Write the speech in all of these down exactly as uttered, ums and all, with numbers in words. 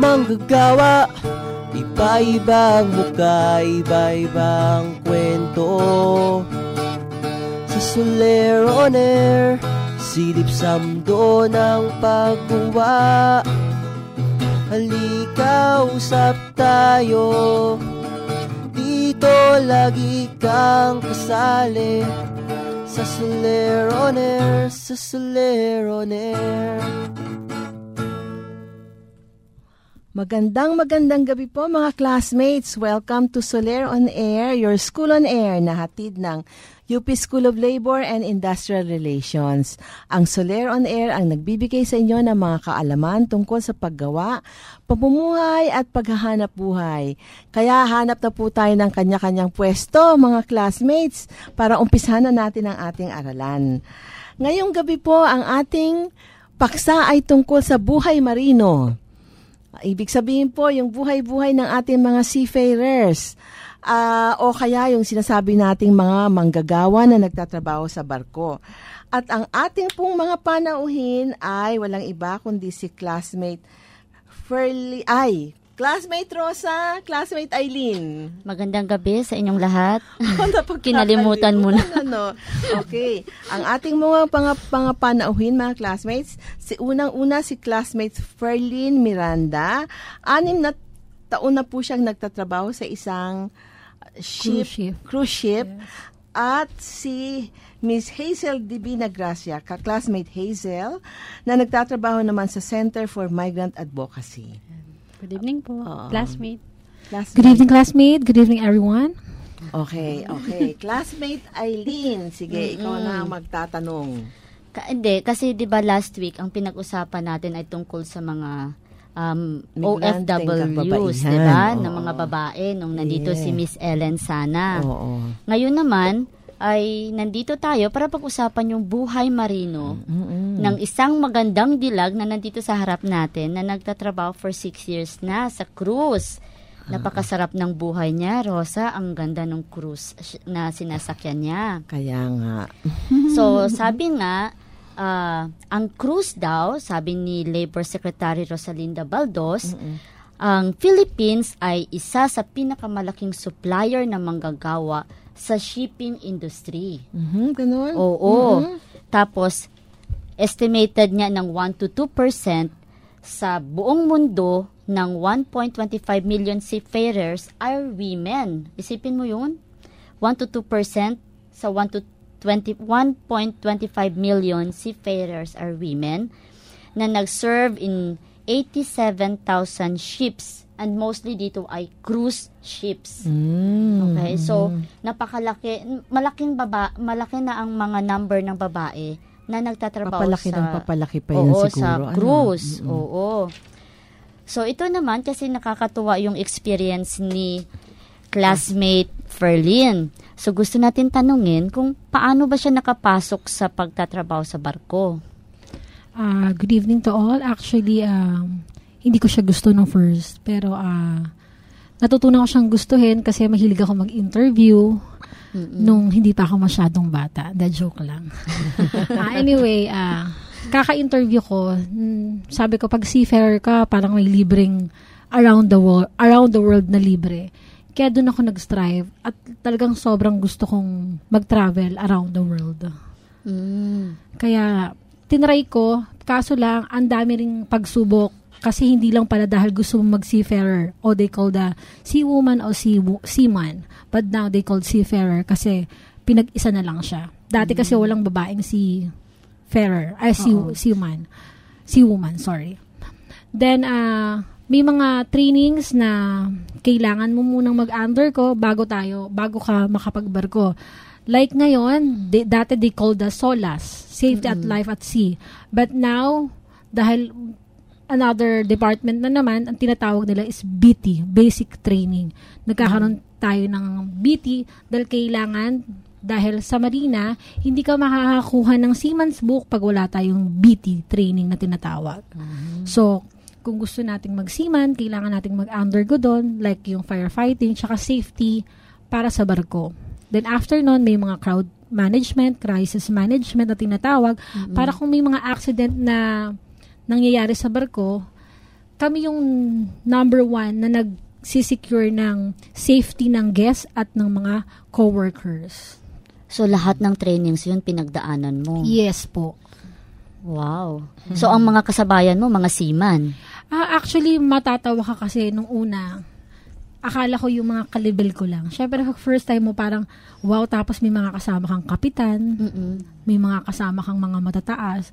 manggagawa, iba-ibang mukha, iba-ibang kwento. Sa Soler on Air, silip sa mundo ng pagguwa. Halika, usap tayo, dito lagi kang kasali. Sa Soler on Air, sa Soler on Air. Magandang magandang gabi po mga classmates. Welcome to Soler on Air, your school on air na hatid ng U P School of Labor and Industrial Relations. Ang Soler on Air ang nagbibigay sa inyo ng mga kaalaman tungkol sa paggawa, pamumuhay at paghahanap buhay. Kaya hanap na po tayo ng kanya-kanyang pwesto mga classmates para umpisahan na natin ang ating aralan. Ngayong gabi po ang ating paksa ay tungkol sa buhay marino. Ibig sabihin po, yung buhay-buhay ng ating mga seafarers uh, o kaya yung sinasabi nating mga manggagawa na nagtatrabaho sa barko. At ang ating pong mga panauhin ay walang iba kundi si classmate Ferlie, ay, classmate Rosa, classmate Eileen. Magandang gabi sa inyong lahat. Kinalimutan mo na. Ano? Okay. Ang ating mga pang- pang- panauhin, mga classmates, si unang-una si classmate Ferlin Miranda. Anim na taon na po siyang nagtatrabaho sa isang ship, cruise ship. Cruise ship. Yes. At si Miss Hazel Divina Gracia, ka-classmate Hazel, na nagtatrabaho naman sa Center for Migrant Advocacy. Good evening po, uh, classmate. classmate. Good evening, classmate. Good evening, everyone. Okay, okay. Classmate Eileen, sige, mm-hmm. ikaw na ang magtatanong. Ka- hindi, kasi di ba last week, ang pinag-usapan natin ay tungkol sa mga um, O F Ws, di ba? Ng mga babae, nung nandito yeah. si Miss Ellen Sana. Oo. Ngayon naman, ay nandito tayo para pag-usapan yung buhay marino mm-hmm. ng isang magandang dilag na nandito sa harap natin na nagtatrabaho for six years na sa cruise. Napakasarap ng buhay niya, Rosa. Ang ganda ng cruise na sinasakyan niya. Kaya nga. So, sabi nga, uh, ang cruise daw, sabi ni Labor Secretary Rosalinda Baldos, mm-hmm. ang Philippines ay isa sa pinakamalaking supplier ng manggagawa sa shipping industry. Mm-hmm, ganun? Oo. Mm-hmm. Tapos, estimated niya ng one to two percent sa buong mundo ng one point two five million seafarers are women. Isipin mo yun? one to two percent sa one point two five million seafarers are women na nag-serve in eighty-seven thousand ships. And mostly dito ay cruise ships. Mm. Okay, so napakalaki, malaking baba, malaki na ang mga number ng babae na nagtatrabaho papalaki sa ng papalaki pa yan oo, siguro. sa cruise. Ano? Oo. So ito naman kasi nakakatuwa yung experience ni classmate Ferlin. So gusto natin tanungin kung paano ba siya nakapasok sa pagtatrabaho sa barko. Uh, good evening to all. Actually, um, hindi ko siya gusto nung first. Pero uh, natutunan ko siyang gustuhin kasi mahilig ako mag-interview mm-mm. nung hindi pa ako masyadong bata. That joke lang. uh, anyway, uh, kaka-interview ko, mm, sabi ko, pag seafarer ka, parang may libreng around the world, around the world na libre. Kaya doon ako nag-strive at talagang sobrang gusto kong mag-travel around the world. Mm. Kaya tinry ko, kaso lang, ang dami ring pagsubok. Kasi hindi lang pala dahil gusto mong mag-seafarer o they call the seawoman o sea, seaman. But now they call seafarer kasi pinag-isa na lang siya. Dati kasi walang babaeng seafarer, ay sea, seaman. Seawoman, sorry. Then, uh, may mga trainings na kailangan mo munang mag-undergo bago tayo, bago ka makapagbarko. Like ngayon, they, dati they call the SOLAS, Safety mm-hmm. at Life at Sea. But now, dahil another department na naman, ang tinatawag nila is B T, Basic Training. Nagkakaroon tayo ng B T dahil kailangan, dahil sa Marina, hindi ka makakakuha ng seaman's book pag wala tayong B T training na tinatawag. Mm-hmm. So, kung gusto nating mag-seaman, kailangan nating mag-undergo doon, like yung firefighting, tsaka safety para sa barko. Then after nun, may mga crowd management, crisis management na tinatawag, mm-hmm. para kung may mga accident na nangyayari sa barko, kami yung number one na nagsisecure ng safety ng guests at ng mga coworkers. So, lahat ng trainings yun, pinagdaanan mo? Yes po. Wow. So, ang mga kasabayan mo, mga seaman? Ah, actually, matatawa ka kasi nung una, akala ko yung mga kalibel ko lang. Siyempre, first time mo parang, wow, tapos may mga kasama kang kapitan, Mm-mm. may mga kasama kang mga matataas.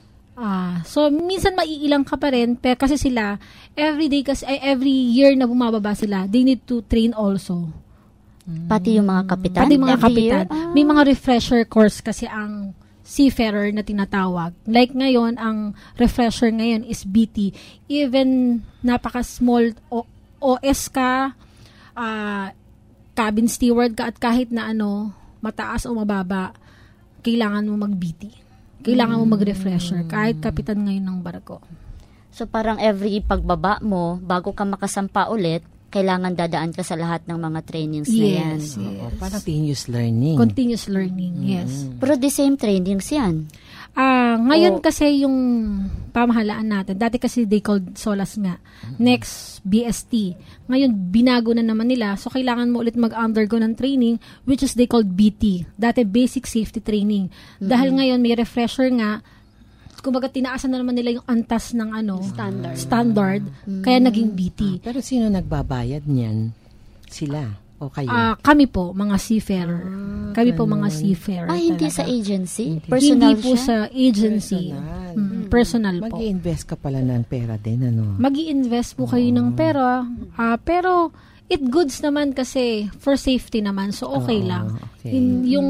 Ah, so, minsan maiilang ka pa rin, pero kasi sila, every day, kasi, eh, every year na bumababa sila, they need to train also. Pati yung mga kapitan? Pati mga Every kapitan. year? Ah. May mga refresher course kasi ang seafarer na tinatawag. Like ngayon, ang refresher ngayon is B T. Even napaka-small o- OS ka, uh, cabin steward ka, at kahit na ano, mataas o mababa, kailangan mo mag-B T. Kailangan mo mag-refresher, kahit kapitan ngayon ng barko. So, parang every pagbaba mo, bago ka makasampa ulit, kailangan dadaan ka sa lahat ng mga trainings na yan. Yes, yes. Oo, parang continuous learning. Continuous learning, yes. Pero the same trainings yan. Ah, ngayon O- kasi yung pamahalaan natin, dati kasi they called SOLAS nga. Next, B S T. Ngayon, binago na naman nila. So, kailangan mo ulit mag-undergo ng training, which is they called B T. Dati, Basic Safety Training. Dahil ngayon, may refresher nga, kumbaga, tinaasan na naman nila yung antas ng ano, Standard. standard, kaya naging B T. Pero sino nagbabayad niyan? Sila o kayo? Ah, kami po, mga seafarer. kami po mga seafarer. Ah, hindi talaga. sa agency? Hindi. Personal Hindi po siya? sa agency. Personal. Mm, personal po. Mag-i-invest ka pala ng pera din, ano? Mag-i-invest po kayo ng pera. Ah, pero it goods naman kasi for safety naman. So okay Oo, lang. okay. In, yung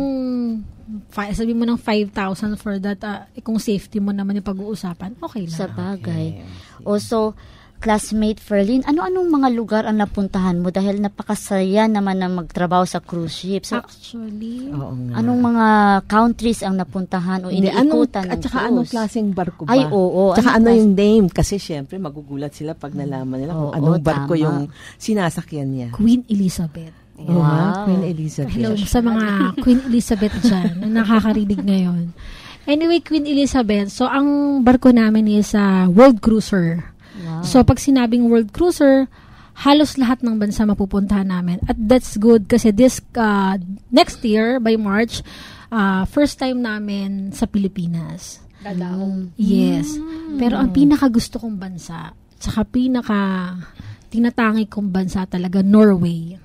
fi- sabi mo ng five thousand for that, ah, eh, kung safety mo naman yung pag-uusapan, okay lang. Sa bagay. O so, classmate Ferlin, ano-anong mga lugar ang napuntahan mo dahil napakasaya naman na magtrabaho sa cruise ship? So, Actually, Oo nga. anong mga countries ang napuntahan o Hindi, anong, iniikutan at ng saka anong cruise? klaseng barko ba? Ay, oo. Tsaka Anong ano klas- yung name? Kasi syempre, magugulat sila pag nalaman nila kung Oo, anong barko tama. yung sinasakyan niya. Queen Elizabeth. Oo, Wow. Queen Elizabeth. Hello sa mga Queen Elizabeth dyan na nakakarinig ngayon. Anyway, Queen Elizabeth, so ang barko namin is a world cruiser. Wow. So pag sinabing world cruiser, halos lahat ng bansa mapupuntahan namin. At that's good kasi this uh, next year, by March, uh, first time namin sa Pilipinas. Dadaong. Yes. Pero ang pinaka gusto kong bansa, tsaka pinaka tinatangi kong bansa talaga, Norway.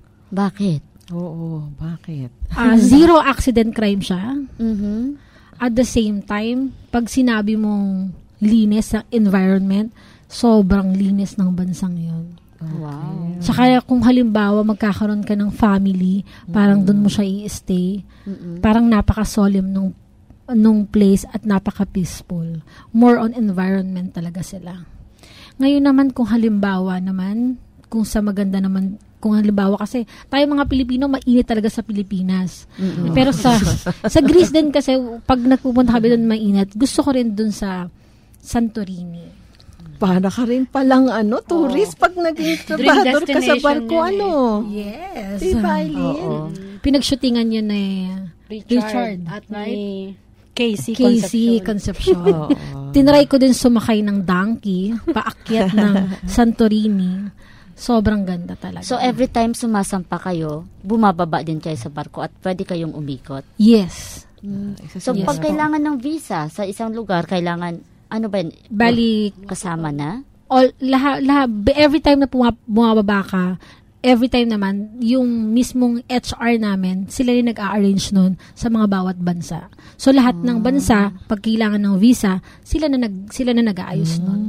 Bakit? Oo, bakit? Ah, zero accident crime siya. Mhm. At the same time, pag sinabi mong linis sa environment, sobrang linis ng bansang yun. Wow. Tsaka kung halimbawa magkakaroon ka ng family, parang doon mo siya i-stay, parang napaka-solemn nung, nung place at napaka-peaceful. More on environment talaga sila. Ngayon naman kung halimbawa naman, kung sa maganda naman, kung halimbawa kasi tayo mga Pilipino mainit talaga sa Pilipinas. Pero sa sa Greece din kasi pag nagpupunta kami doon mainit, gusto ko rin doon sa Santorini. Para ka rin palang ano, tourist pag naging trabador ka sa destination barko, yun eh. ano? Yes. Diba, Eileen? Oo. Pinagshootingan yun eh Richard, Richard, at ni Casey Casey Concepcion. Concepcion. Oo. Tinry ko din sumakay ng donkey, paakyat ng Santorini. Sobrang ganda talaga. So, every time sumasampa kayo, bumababa din kayo sa barko at pwede kayong umikot. yes. Isa So, sa Yes, pag po. kailangan ng visa sa isang lugar, kailangan, ano ba yun? Bali, Kasama na? all, lahat, lahat, every time na puma- bumababa ka, every time naman, yung mismong H R namin, sila yung nag-a-arrange nun sa mga bawat bansa. So, lahat ng bansa, pag kailangan ng visa, sila na, nag, sila na nag-aayos nun.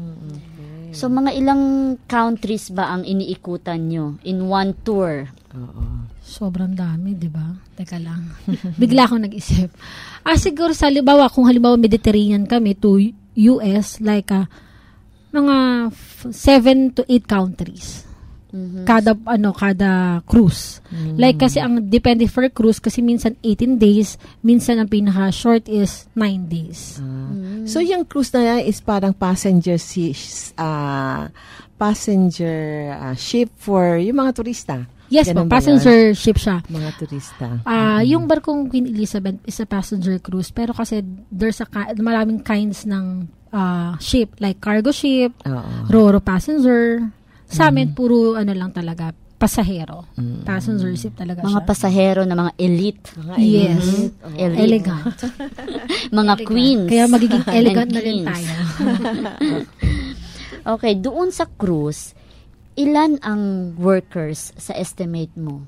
So, mga ilang countries ba ang iniikutan nyo in one tour? Oo. Sobrang dami, di ba? Teka lang. Bigla akong nag-isip. Ah, siguro sa halimbawa, kung halimbawa Mediterranean kami to U S, like, ah, mga f- seven to eight countries. Kada, ano, kada cruise. Like, kasi ang depende for cruise, kasi minsan eighteen days, minsan ang pinaka-short is nine days. Ah. So, yung cruise na yan is parang passenger si, ah, passenger ah, ship for yung mga turista. Yes Ganun po, ba passenger ship siya. yun? Mga turista. Ah, yung barkong Queen Elizabeth is a passenger cruise, pero kasi there's a ki- maraming kinds ng uh, ship, like cargo ship, Oo. ro-ro passenger. Sa amin, puro ano lang talaga, pasahero. Mm. Passenger ship talaga Mga siya. pasahero na mga elite. Mga Yes. elite. Elite. Elegant. Mga queens. Kaya magiging And elegant na rin kings. tayo. Okay, doon sa cruise, ilan ang workers sa estimate mo?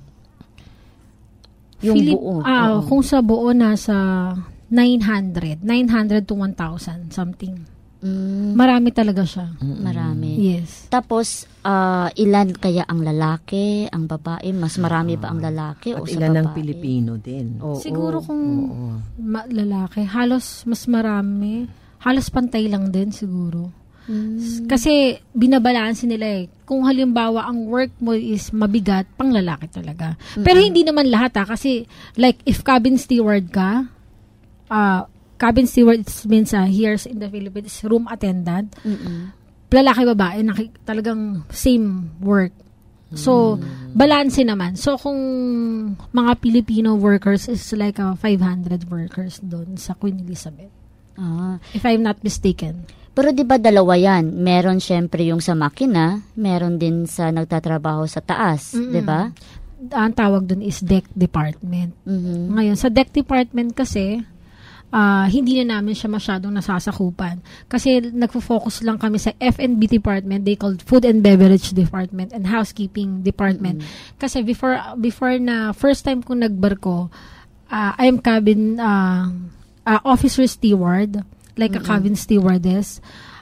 Yung Philip- buo. Ah, Oo. kung sa buo, nasa nine hundred. nine hundred to one thousand something. Mm, Marami talaga siya. marami. Yes. Tapos, ah, ilan kaya ang lalaki, ang babae? Mas marami ba ang lalaki o At sa ilan babae? ng Pilipino din. Oo. Siguro kung Oo. ma- lalaki, halos mas marami. Halos pantay lang din siguro. Mm. Kasi binabalansin nila eh. Kung halimbawa ang work mo is mabigat, pang lalaki talaga. Pero hindi naman lahat ha. Kasi like if cabin steward ka, uh, cabin steward means uh, here in the Philippines, room attendant. Mm-mm. Lalaki babae, naki- talagang same work. So, balanse naman. So, kung mga Filipino workers is like uh, five hundred workers doon sa Queen Elizabeth. Ah. If I'm not mistaken. Pero di ba dalawa yan? Meron syempre yung sa makina, meron din sa nagtatrabaho sa taas, Mm-mm. di ba? Ang tawag doon is deck department. Mhm. Ngayon, sa deck department kasi, ah, hindi na namin siya masyadong nasasakupan. Kasi nagfo-focus lang kami sa F and B department, they called Food and Beverage Department and Housekeeping Department. Kasi before before na first time ko nagbarko, ah, I am cabin ah, ah, officer steward, like a cabin stewardess.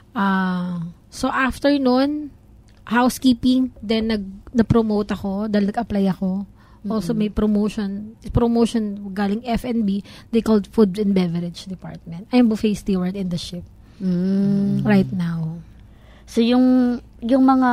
Ah, so after nun, housekeeping, then nag na-promote ako dahil nag-apply ako. Also may promotion, promotion galing F and B, they called Food and Beverage Department. I'm buffet steward in the ship Mm. right now. So yung yung mga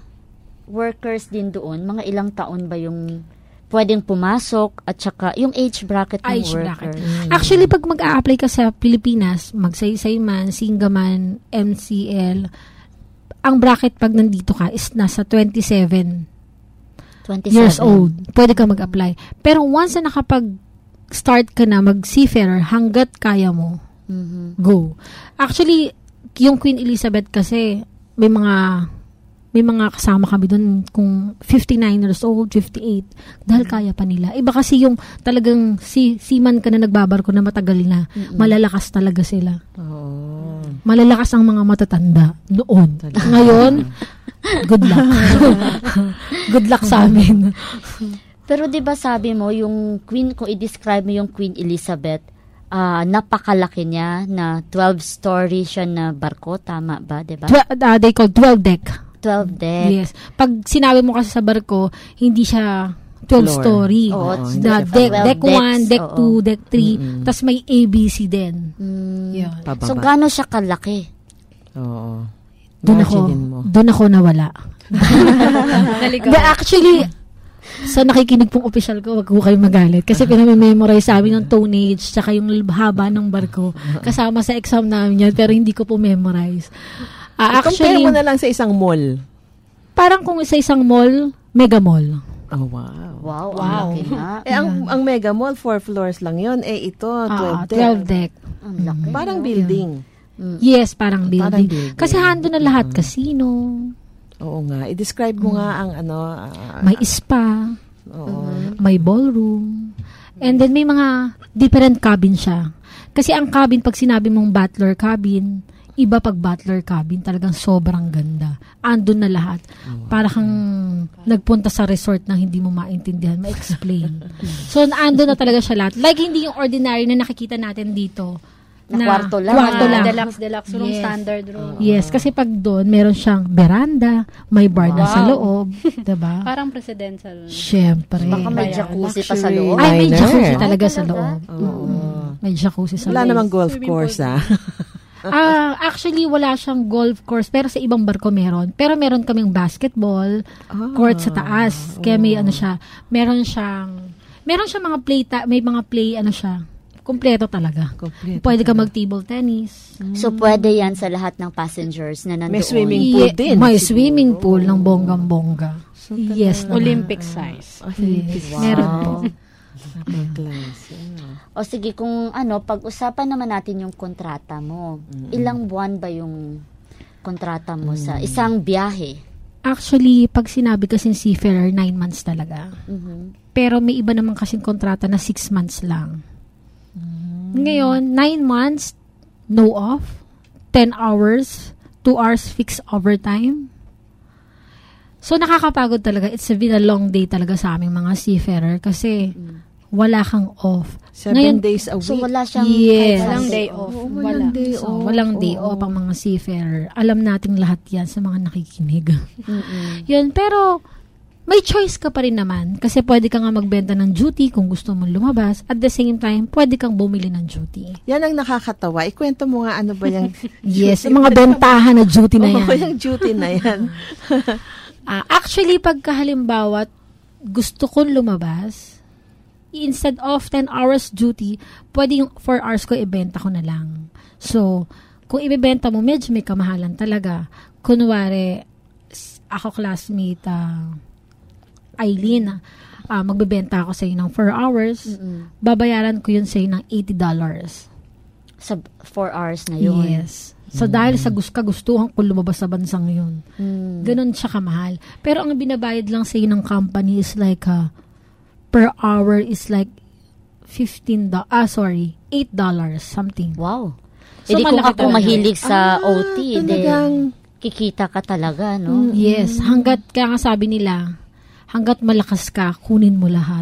workers din doon, mga ilang taon ba yung pwedeng pumasok at saka yung age bracket ng Age bracket. workers? Actually, pag mag-a-apply ka sa Pilipinas, magsaysay man, singa man, M C L, ang bracket pag nandito ka is nasa twenty-seven twenty-seven years old. Pwede ka mag-apply. Pero once na nakapag-start ka na mag-seafarer, hanggat kaya mo, Mhm. go. Actually, yung Queen Elizabeth kasi, may mga may mga kasama kami doon kung fifty-nine years old, fifty-eight, dahil kaya pa nila. Iba kasi yung talagang si seaman ka na nagbabarko na matagal na, malalakas talaga sila. Oo. Malalakas ang mga matatanda noon. Ngayon, good luck. Good luck sa amin. Pero 'di ba sabi mo yung Queen, kung i-describe mo yung Queen Elizabeth, ah napakalaki niya na twelve story siya na barko, tama ba, 'di ba? Twe- uh, they call twelve deck. twelve deck. Yes. Pag sinabi mo kasi sa barko, hindi siya twelve Floor. story. Oo, hindi Na siya deck, floor. deck twelve one, decks, deck oo. two, deck three, Mm-mm. tas may A B C din. Mm. Yun. Pababa. So gaano siya kalaki? Oo. Doon ako, Imaginin mo. doon ako nawala. Naligaw. But actually, sa nakikinig pong official ko, wag ko kayo magalit. Kasi pinamemorize sa amin yung tonnage, tsaka yung haba ng barko. Kasama sa exam namin yan, pero hindi ko po memorize. Ah, Compare actually, mo na lang sa isang mall. parang kung sa isang mall, mega mall. Oh, wow. Wow, Wow. ang laki nga. Eh, ang, ang Mega Mall, four floors lang yon. Eh, ito, twelve Ah, deck. twelve deck. Ang laki. Parang building. Yes, parang building. Parang building. Kasi hando na lahat. Casino, Oo nga. I-describe mo nga ang ano. ah, may spa, oo. may ballroom, and then may mga different cabin siya. Kasi ang cabin, pag sinabi mong butler cabin, iba pag butler cabin, talagang sobrang ganda. Andun na lahat. Para kang nagpunta sa resort na hindi mo maintindihan, ma-explain. So, andun na talaga siya lahat. Like, hindi yung ordinary na nakikita natin dito. Na kwarto lang. Kwarto Ah, lang. Deluxe, deluxe room, Yes. standard room. Yes, kasi pag doon, meron siyang veranda, may bar na sa Wow. loob. Diba? Parang presidential. Siyempre. Baka may jacuzzi pa sa Luxury. loob. Ay, may Liner. jacuzzi talaga Ay, sa talaga? loob. Oo. May jacuzzi sa Wala loob. namang golf Swimming course, pool. ah. Ah, actually, wala siyang golf course, pero sa ibang barko meron. Pero meron kaming basketball court sa taas. Kaya may ano siya, meron siyang, meron siyang mga play, ta- may mga play, ano siya, kompleto talaga. Kompleto. Pwede ka mag-table tennis. So pwede yan sa lahat ng passengers na nandoon. May swimming pool Ye- din. May siguro. swimming pool ng bonggang-bongga. Yes. naman. Olympic size. Yes, meron po. Upper class. Yeah. O sige, kung ano, pag-usapan naman natin yung kontrata mo. Mm-mm. Ilang buwan ba yung kontrata mo Mm. sa isang biyahe? Actually, pag sinabi kasing seafarer, nine months talaga. Mhm. Pero may iba naman kasing kontrata na six months lang. Ngayon, nine months, no off, ten hours, two hours fixed overtime. So, nakakapagod talaga. It's been a long day talaga sa aming mga seafarer kasi wala kang off. Seven Ngayon, days a week. So, wala siyang Yes. kahit Walang one day off. off. Oo, Wala. walang day So, off. walang day Oo. off ang mga seafarer. Alam nating lahat yan sa mga nakikinig. Mm-mm. Yun, pero may choice ka pa rin naman kasi pwede ka nga magbenta ng duty kung gusto mong lumabas. At the same time, pwede kang bumili ng duty. Yan ang nakakatawa. Ikwento mo nga ano ba yung Yes, yung mga bentahan na duty na Oo, yan. yung duty na yan. Ah, actually, pagka halimbawa gusto kong lumabas, instead of ten hours duty, pwede yung four hours ko ibenta ko na lang. So, kung ibebenta mo, medyo may kamahalan talaga. Kunwari, s- ako classmate, uh, Eileen, uh, magbebenta ako sa'yo ng four hours, Mm-mm. babayaran ko yun sa'yo ng eighty dollars. Sa four hours na yun. Yes. So, dahil sa gus- kagustuhan ko lumabas sa bansang yun. Mm. Ganon siya kamahal. Pero ang binabayad lang sa'yo ng company is like, uh, per hour is like fifteen dollars, ah, sorry, eight dollars, something. Wow. So, So, kung malaki ako talaga. mahilig sa Ah, O T, talagang- then kikita ka talaga, no? Mm, yes, hanggat, kaya nga sabi nila, hanggat malakas ka, kunin mo lahat.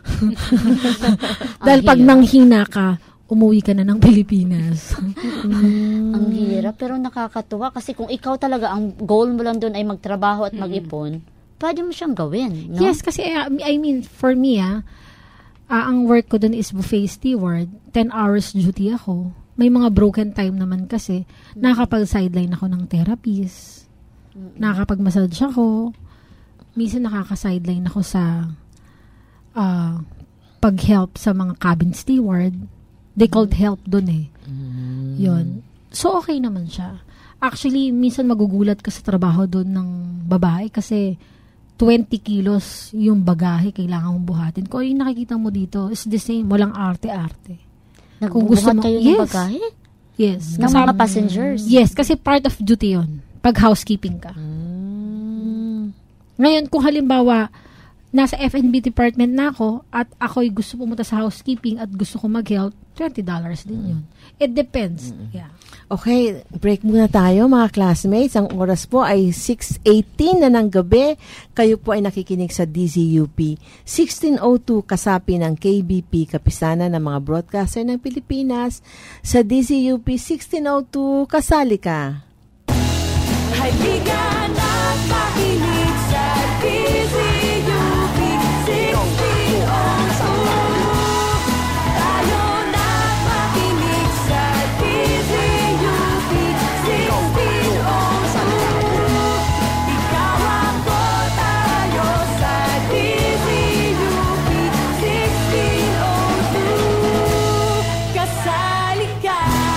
Dahil pag hirap. nanghina ka, umuwi ka na ng Pilipinas. Ang hirap, pero nakakatuwa kasi kung ikaw talaga, ang goal mo lang doon ay magtrabaho at mag-ipon, pwede mo siyang gawin, no? Yes, kasi uh, I mean, for me, ah, ah, ang work ko dun is buffet steward. ten hours duty ako. May mga broken time naman kasi. Nakakapag-sideline ako ng therapist. Nakakapag-massage ako. Minsan nakaka-sideline ako sa ah, pag-help sa mga cabin steward. They called help dun eh. Yun. So, okay naman siya. Actually, minsan magugulat ka sa trabaho dun ng babae kasi twenty kilos yung bagahe kailangan mong buhatin. Kung yung nakikita mo dito, is the same. Walang arte-arte. Kung gusto Nagbubuhat mo- kayo ng Yes. bagahe? Yes. Ng Kasama- mga passengers? Yes, kasi part of duty yun. Pag housekeeping ka. Ngayon, kung halimbawa, nasa F and B department na ako at ako'y gusto pumunta sa housekeeping at gusto ko mag-help, twenty dollars din yun. It depends. Yeah. Okay, break muna tayo mga classmates. Ang oras po ay six eighteen na ng gabi. Kayo po ay nakikinig sa D Z U P sixteen oh two kasapi ng K B P, kapisanan ng mga broadcaster ng Pilipinas. Sa D Z U P sixteen oh two, kasali ka. Halika na't makinig sa D Z U P sixteen oh two. Tayo na't makinig sa D Z U P sixteen oh two. Ikaw ako, tayo sa D Z U P sixteen oh two. Kasali ka.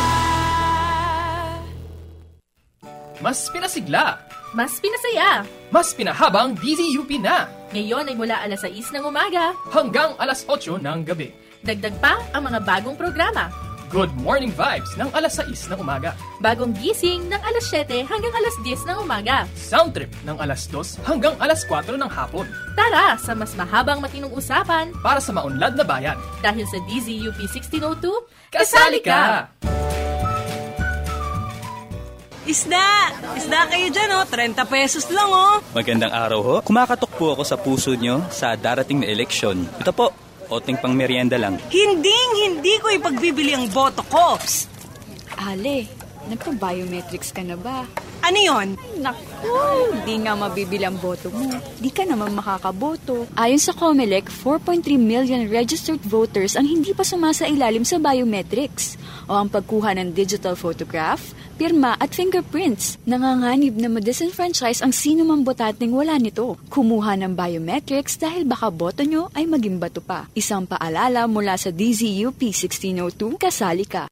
Mas pinasigla, Mas pinasaya. mas pinahabang D Z U P na, Ngayon ay mula alas sais ng umaga. hanggang alas otso ng gabi. Dagdag pa ang mga bagong programa. Good Morning Vibes ng alas sais ng umaga. Bagong gising ng alas siyete hanggang alas diyes ng umaga. Sound Trip ng alas dos hanggang alas kwatro ng hapon. Tara sa mas mahabang matinong usapan Para sa maunlad na bayan. dahil sa D Z U P sixteen oh two, Kasali ka! Isda! Isda kayo dyan, oh. thirty pesos lang, oh. Magandang araw ho. Kumakatok po ako sa puso nyo sa darating na eleksyon. Ito po, oting pang merienda lang. Hinding hindi ko ipagbibili ang boto ko. Psst! Ale, nagpa-biometrics ka na ba? Ano yon? Naku, di nga mabibili ang boto mo. Di ka naman makakaboto. Ayon sa COMELEC, four point three million registered voters ang hindi pa sumasailalim sa biometrics o ang pagkuha ng digital photograph, pirma at fingerprints. Nanganganib na ma-disenfranchise ang sino mang botating wala nito. Kumuha ng biometrics dahil baka boto nyo ay maging bato pa. Isang paalala mula sa D Z U P sixteen oh two, kasali ka.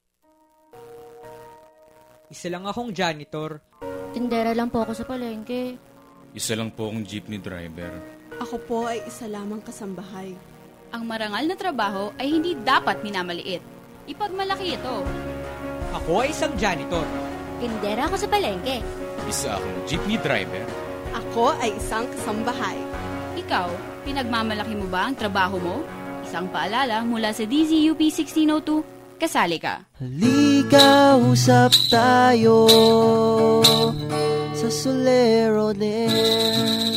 Isa lang akong janitor. Tindera lang po ako sa palengke. Isa lang po akong jeepney driver. Ako po ay isa lamang kasambahay. Ang marangal na trabaho ay hindi dapat minamaliit. Ipagmalaki ito. Ako ay isang janitor. Tindera ako sa palengke. Isa akong jeepney driver. Ako ay isang kasambahay. Ikaw, pinagmamalaki mo ba ang trabaho mo? Isang paalala mula sa D Z U P sixteen oh two, kasali ka. Halika, usap tayo sa Solero din.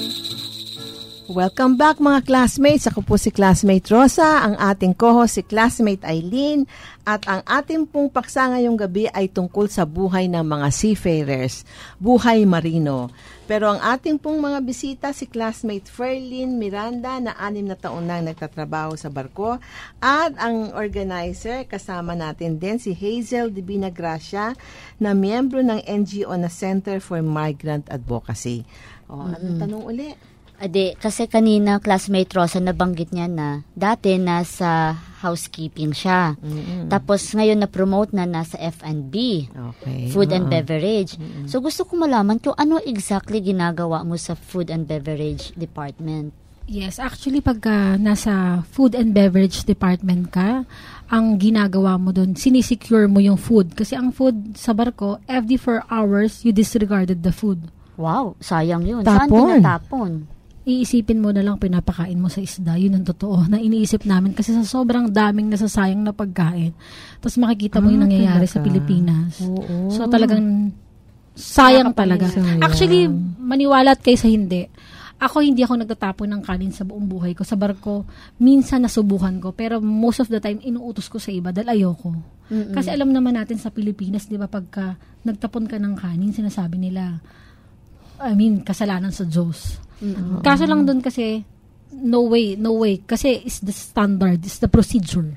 Welcome back mga classmates. Ako po si classmate Rosa, ang ating co-host si classmate Eileen, at ang ating pong paksa ngayong gabi ay tungkol sa buhay ng mga seafarers, buhay marino. Pero ang ating pong mga bisita si classmate Ferlyn Miranda na anim na taon nang nagtatrabaho sa barko, at ang organizer kasama natin din si Hazel Divina Gracia na miyembro ng N G O na Center for Migrant Advocacy. O, anong Mm-mm. tanong uli? Ade, kasi kanina classmate Rosa nabanggit niya na dati nasa housekeeping siya. Mm-mm. Tapos ngayon na-promote na nasa F and B, okay. food and Uh-huh. beverage. Mm-mm. So gusto ko malaman kung ano exactly ginagawa mo sa food and beverage department. Yes, actually pagka nasa food and beverage department ka, ang ginagawa mo doon, sinisecure mo yung food. Kasi ang food sa barko, every four hours, you disregarded the food. Wow, sayang yun. Tapon. Saan tinatapon? Iisipin mo na lang pinapakain mo sa isda. Yun ang totoo na iniisip namin kasi sa sobrang daming nasasayang na pagkain. Tapos makikita mo Ah, yung nangyayari talaga? sa Pilipinas. Oo. So talagang sayang talaga. Sayang. Actually, maniwala at kayo sa hindi. Ako hindi ako nagtatapon ng kanin sa buong buhay ko. Sa barko, minsan nasubukan ko. Pero most of the time, inuutos ko sa iba dahil ayoko. Mm-mm. Kasi alam naman natin sa Pilipinas, di ba, pagka nagtapon ka ng kanin, sinasabi nila, I mean, kasalanan sa Diyos. Mm-mm. Kaso lang doon kasi, no way, no way. Kasi it's the standard, it's the procedure.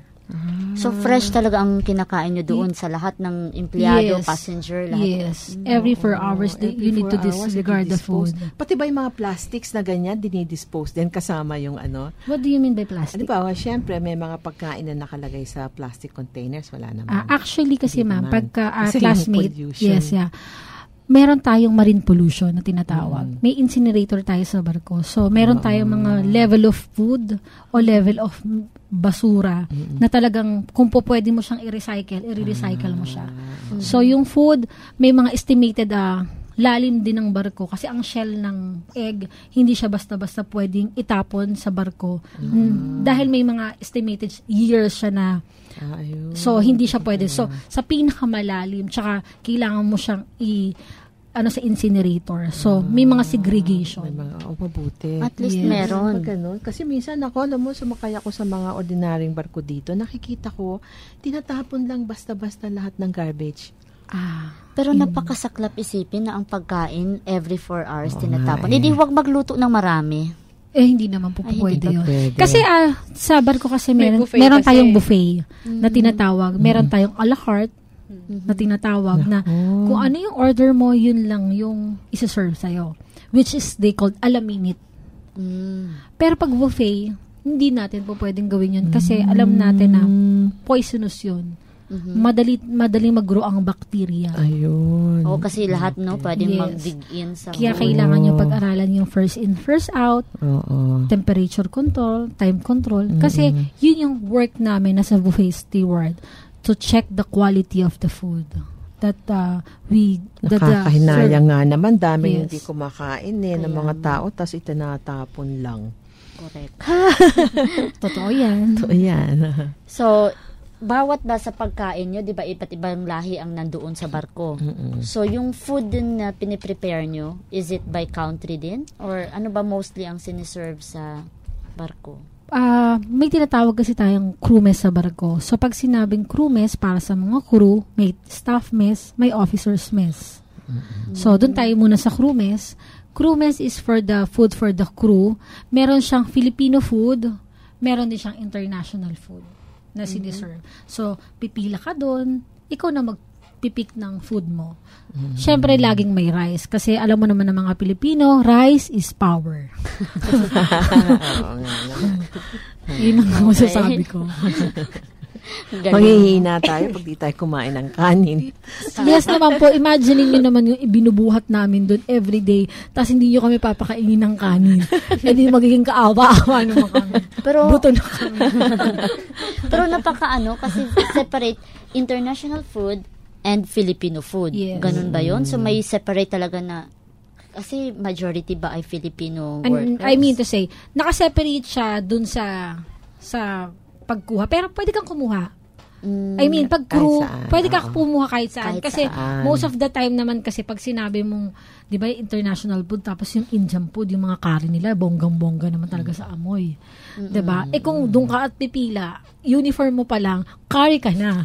So fresh talaga ang kinakain nyo doon sa lahat ng empleyado, Yes. passenger, lahat. Yes. Every four hours, they- you need to disregard the food. Pati ba yung mga plastics na ganyan, dinidispose din kasama yung ano? What do you mean by plastic? Di ba, syempre, may mga pagkain na nakalagay sa plastic containers, wala naman. Ah, actually kasi Hindi ma'am, naman. pagka ah, Kasi yung classmate, pollution. yes, yeah. Meron tayong marine pollution na tinatawag. Mm. May incinerator tayo sa barko. So, meron tayong mga level of food o level of basura na talagang kung po pwede mo siyang i-recycle, i-recycle mo siya. So, yung food, may mga estimated ah, lalim din ng barko kasi ang shell ng egg, hindi siya basta-basta pwedeng itapon sa barko. Mm, dahil may mga estimated years siya na Ayun. so, hindi siya pwede. So, sa pinakamalalim, tsaka kailangan mo siyang i- ano sa incinerator. So, may mga segregation. May mga, oh, mabuti. At least Yes. meron. Pag ganun. Kasi minsan ako, alam mo, sumakay ako sa mga ordinaryong barko dito, nakikita ko, tinatapon lang basta-basta lahat ng garbage. Ah, Pero napakasaklap isipin na ang pagkain every four hours Oo tinatapon. nga eh. Hindi huwag magluto ng marami. eh, hindi naman po Ay, pwede hindi yun. pwede. Kasi ah, sa barko kasi May meron, buffet meron kasi. tayong buffet na Mm. tinatawag. Meron tayong a la carte na tinatawag na kung ano yung order mo, yun lang yung isa-serve sa'yo. Which is, they called a la minute. Mm. Pero pag buffet, hindi natin po pwedeng gawin yun kasi alam natin na poisonous yun. Mhm. Madali, madali mag-grow ang bacteria. Ayun. Oo, kasi lahat, no, pwedeng Yes. mag-dig in sa... Kaya kailangan nyo pag-aralan yung first in, first out, Oo. temperature control, time control. Kasi yun yung work namin as a buffet steward to check the quality of the food that uh, we that the Nakakahinayang serve- nga naman. Dami Yes. hindi kumakain eh, ng mga tao, tas itinatapon lang. Correct. Totoo yan. So, ayan. So, bawat ba sa pagkain nyo, di ba, iba't ibang lahi ang nandoon sa barko. So, yung food din na piniprepare nyo, is it by country din? Or ano ba mostly ang siniserve sa barko? Ah, may tinatawag kasi tayong crew mess sa barko. So, pag sinabing crew mess, para sa mga crew, may staff mess, may officers mess. So, doon tayo muna sa crew mess. Crew mess is for the food for the crew. Meron siyang Filipino food, meron din siyang international food na siniserve. So, pipila ka doon, ikaw na magpipik ng food mo. Siyempre, laging may rice. Kasi alam mo naman ng mga Pilipino, rice is power. Oo nga naman. Yun ang masasabi ko. Manghihina tayo pag di tayo kumain ng kanin. Yes naman po, imagine niyo naman yung ibinubuhat namin doon everyday, tapos hindi nyo kami papakainin ng kanin. Hindi magiging kaawa-awa naman kami. Pero, buto na kami. Pero napaka-ano, kasi separate international food and Filipino food. Yes. Ganun ba yun? So may separate talaga na, kasi majority ba ay Filipino And, workers? I mean to say, nakaseparate siya dun sa sa pagkuha. Pero pwede kang kumuha. Mm, I mean, pag crew, saan. pwede kang kumuha kahit saan. Kahit kasi saan. most of the time naman kasi pag sinabi mong, di ba, international food, tapos yung Indian food, yung mga curry nila, bonggang-bongga naman talaga sa amoy. Mm-hmm. Di ba? Eh kung doon ka at pipila, uniform mo pa lang, curry ka na.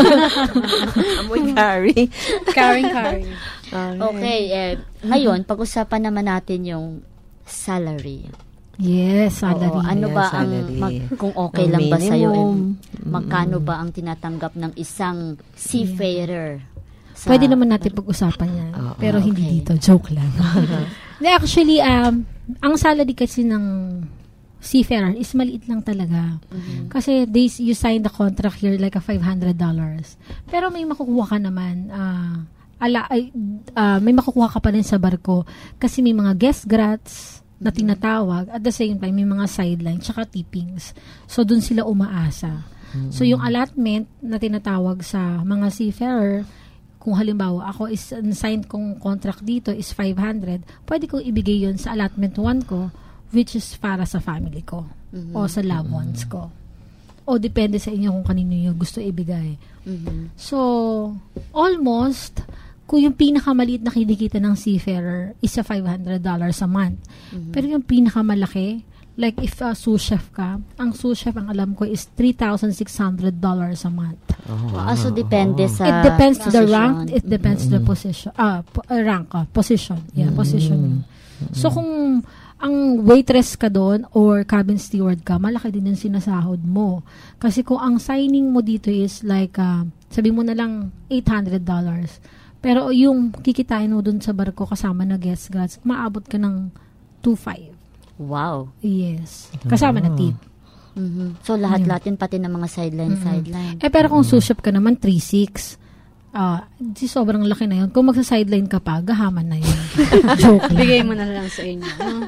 Amoy curry. Caring curry. Okay, eh, ngayon, pag-usapan naman natin yung salary. Yes, salary. Oo, ano Yes, ba ang, salary. mag, kung okay Ang lang ba sa'yo, eh, minimum. magkano ba ang tinatanggap ng isang seafarer? Sa, Pwede naman natin pag-usapan yan. Oo. Pero hindi Okay. dito. Joke lang. Hindi, actually, um, ang salary kasi ng seafarer is maliit lang talaga. Mhm. Kasi they, you sign the contract here like a five hundred dollars. Pero may makukuha ka naman, ah, ala, ay, ah, may makukuha ka pa rin sa barko kasi may mga guest grats na tinatawag. At the same time, may mga sideline tsaka tippings. So, dun sila umaasa. So, yung allotment na tinatawag sa mga seafarer, kung halimbawa, ako is signed kong contract dito is five hundred, pwede kong ibigay yun sa allotment one ko, which is para sa family ko Mhm. o sa loved ones ko. O depende sa inyo kung kanino yung gusto ibigay. Mhm. So, almost, kung yung pinakamaliit na kinikita ng seafarer is sa five hundred dollars a month. Mhm. Pero yung pinakamalaki, like if uh, sous chef ka, ang sous chef ang alam ko is three thousand six hundred dollars a month. Oh, Ah, so depende sa It depends the position. rank, it depends the position. Ah, po- uh, rank ka, position. Yeah, position. So kung ang waitress ka doon or cabin steward ka, malaki din yung sinasahod mo. Kasi kung ang signing mo dito is like, uh, sabi mo na lang eight hundred dollars. Pero yung kikitain mo doon sa barko kasama na guest grats, maabot ka ng two five. Wow. Yes. Kasama na tip. Mhm. So, lahat-lahat yun, pati ng mga sideline-sideline. Eh, pero kung sous chef ka naman, three six. Ah, di sobrang laki na yun. Kung magsa-sideline ka pa, gahaman na yun. Joke lang. Bigay mo na lang sa inyo. No?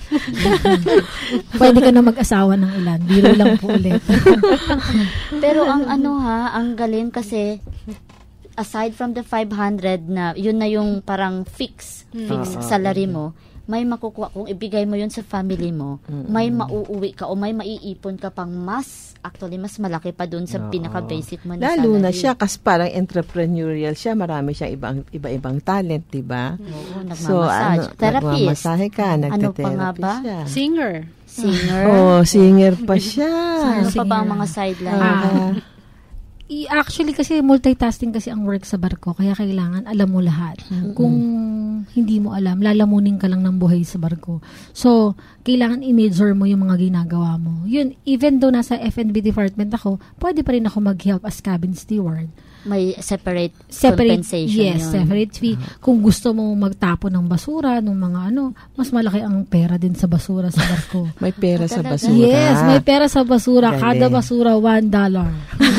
Pwede ka na mag-asawa ng ilan. Biro lang po ulit. Pero ang ano ha, ang galing kasi, aside from the five hundred na, yun na yung parang fix, fix Ah, salary mo, may makukuha, kung ibigay mo yun sa family mo, may mauuwi ka o may maiipon ka pang mas, actually, mas malaki pa dun sa Oo. pinaka-basic mo na Lalo salary. na siya, kasi parang entrepreneurial siya. Marami siyang ibang, iba-ibang talent, di ba? Oo, So, nagmamassage. ano, Therapist. nagmamasahe ka, Ano pa nga nagte-therapy ba? siya. Singer. Singer. Oh, singer pa siya. Ano pa ba ang mga sideline? Ah, i- actually, kasi multitasking kasi ang work sa barko, kaya kailangan alam mo lahat. Kung hindi mo alam, lalamunin ka lang ng buhay sa barko. So, kailangan i-major mo yung mga ginagawa mo. Yun, even though nasa F and B department ako, pwede pa rin ako mag-help as cabin steward. May separate, Separate, compensation yes, yun. separate fee. Kung gusto mo magtapon ng basura, ng mga ano, mas malaki ang pera din sa basura sa barko. May pera sa Talaga? basura. Yes, may pera sa basura. Galing. Kada basura, one dollar.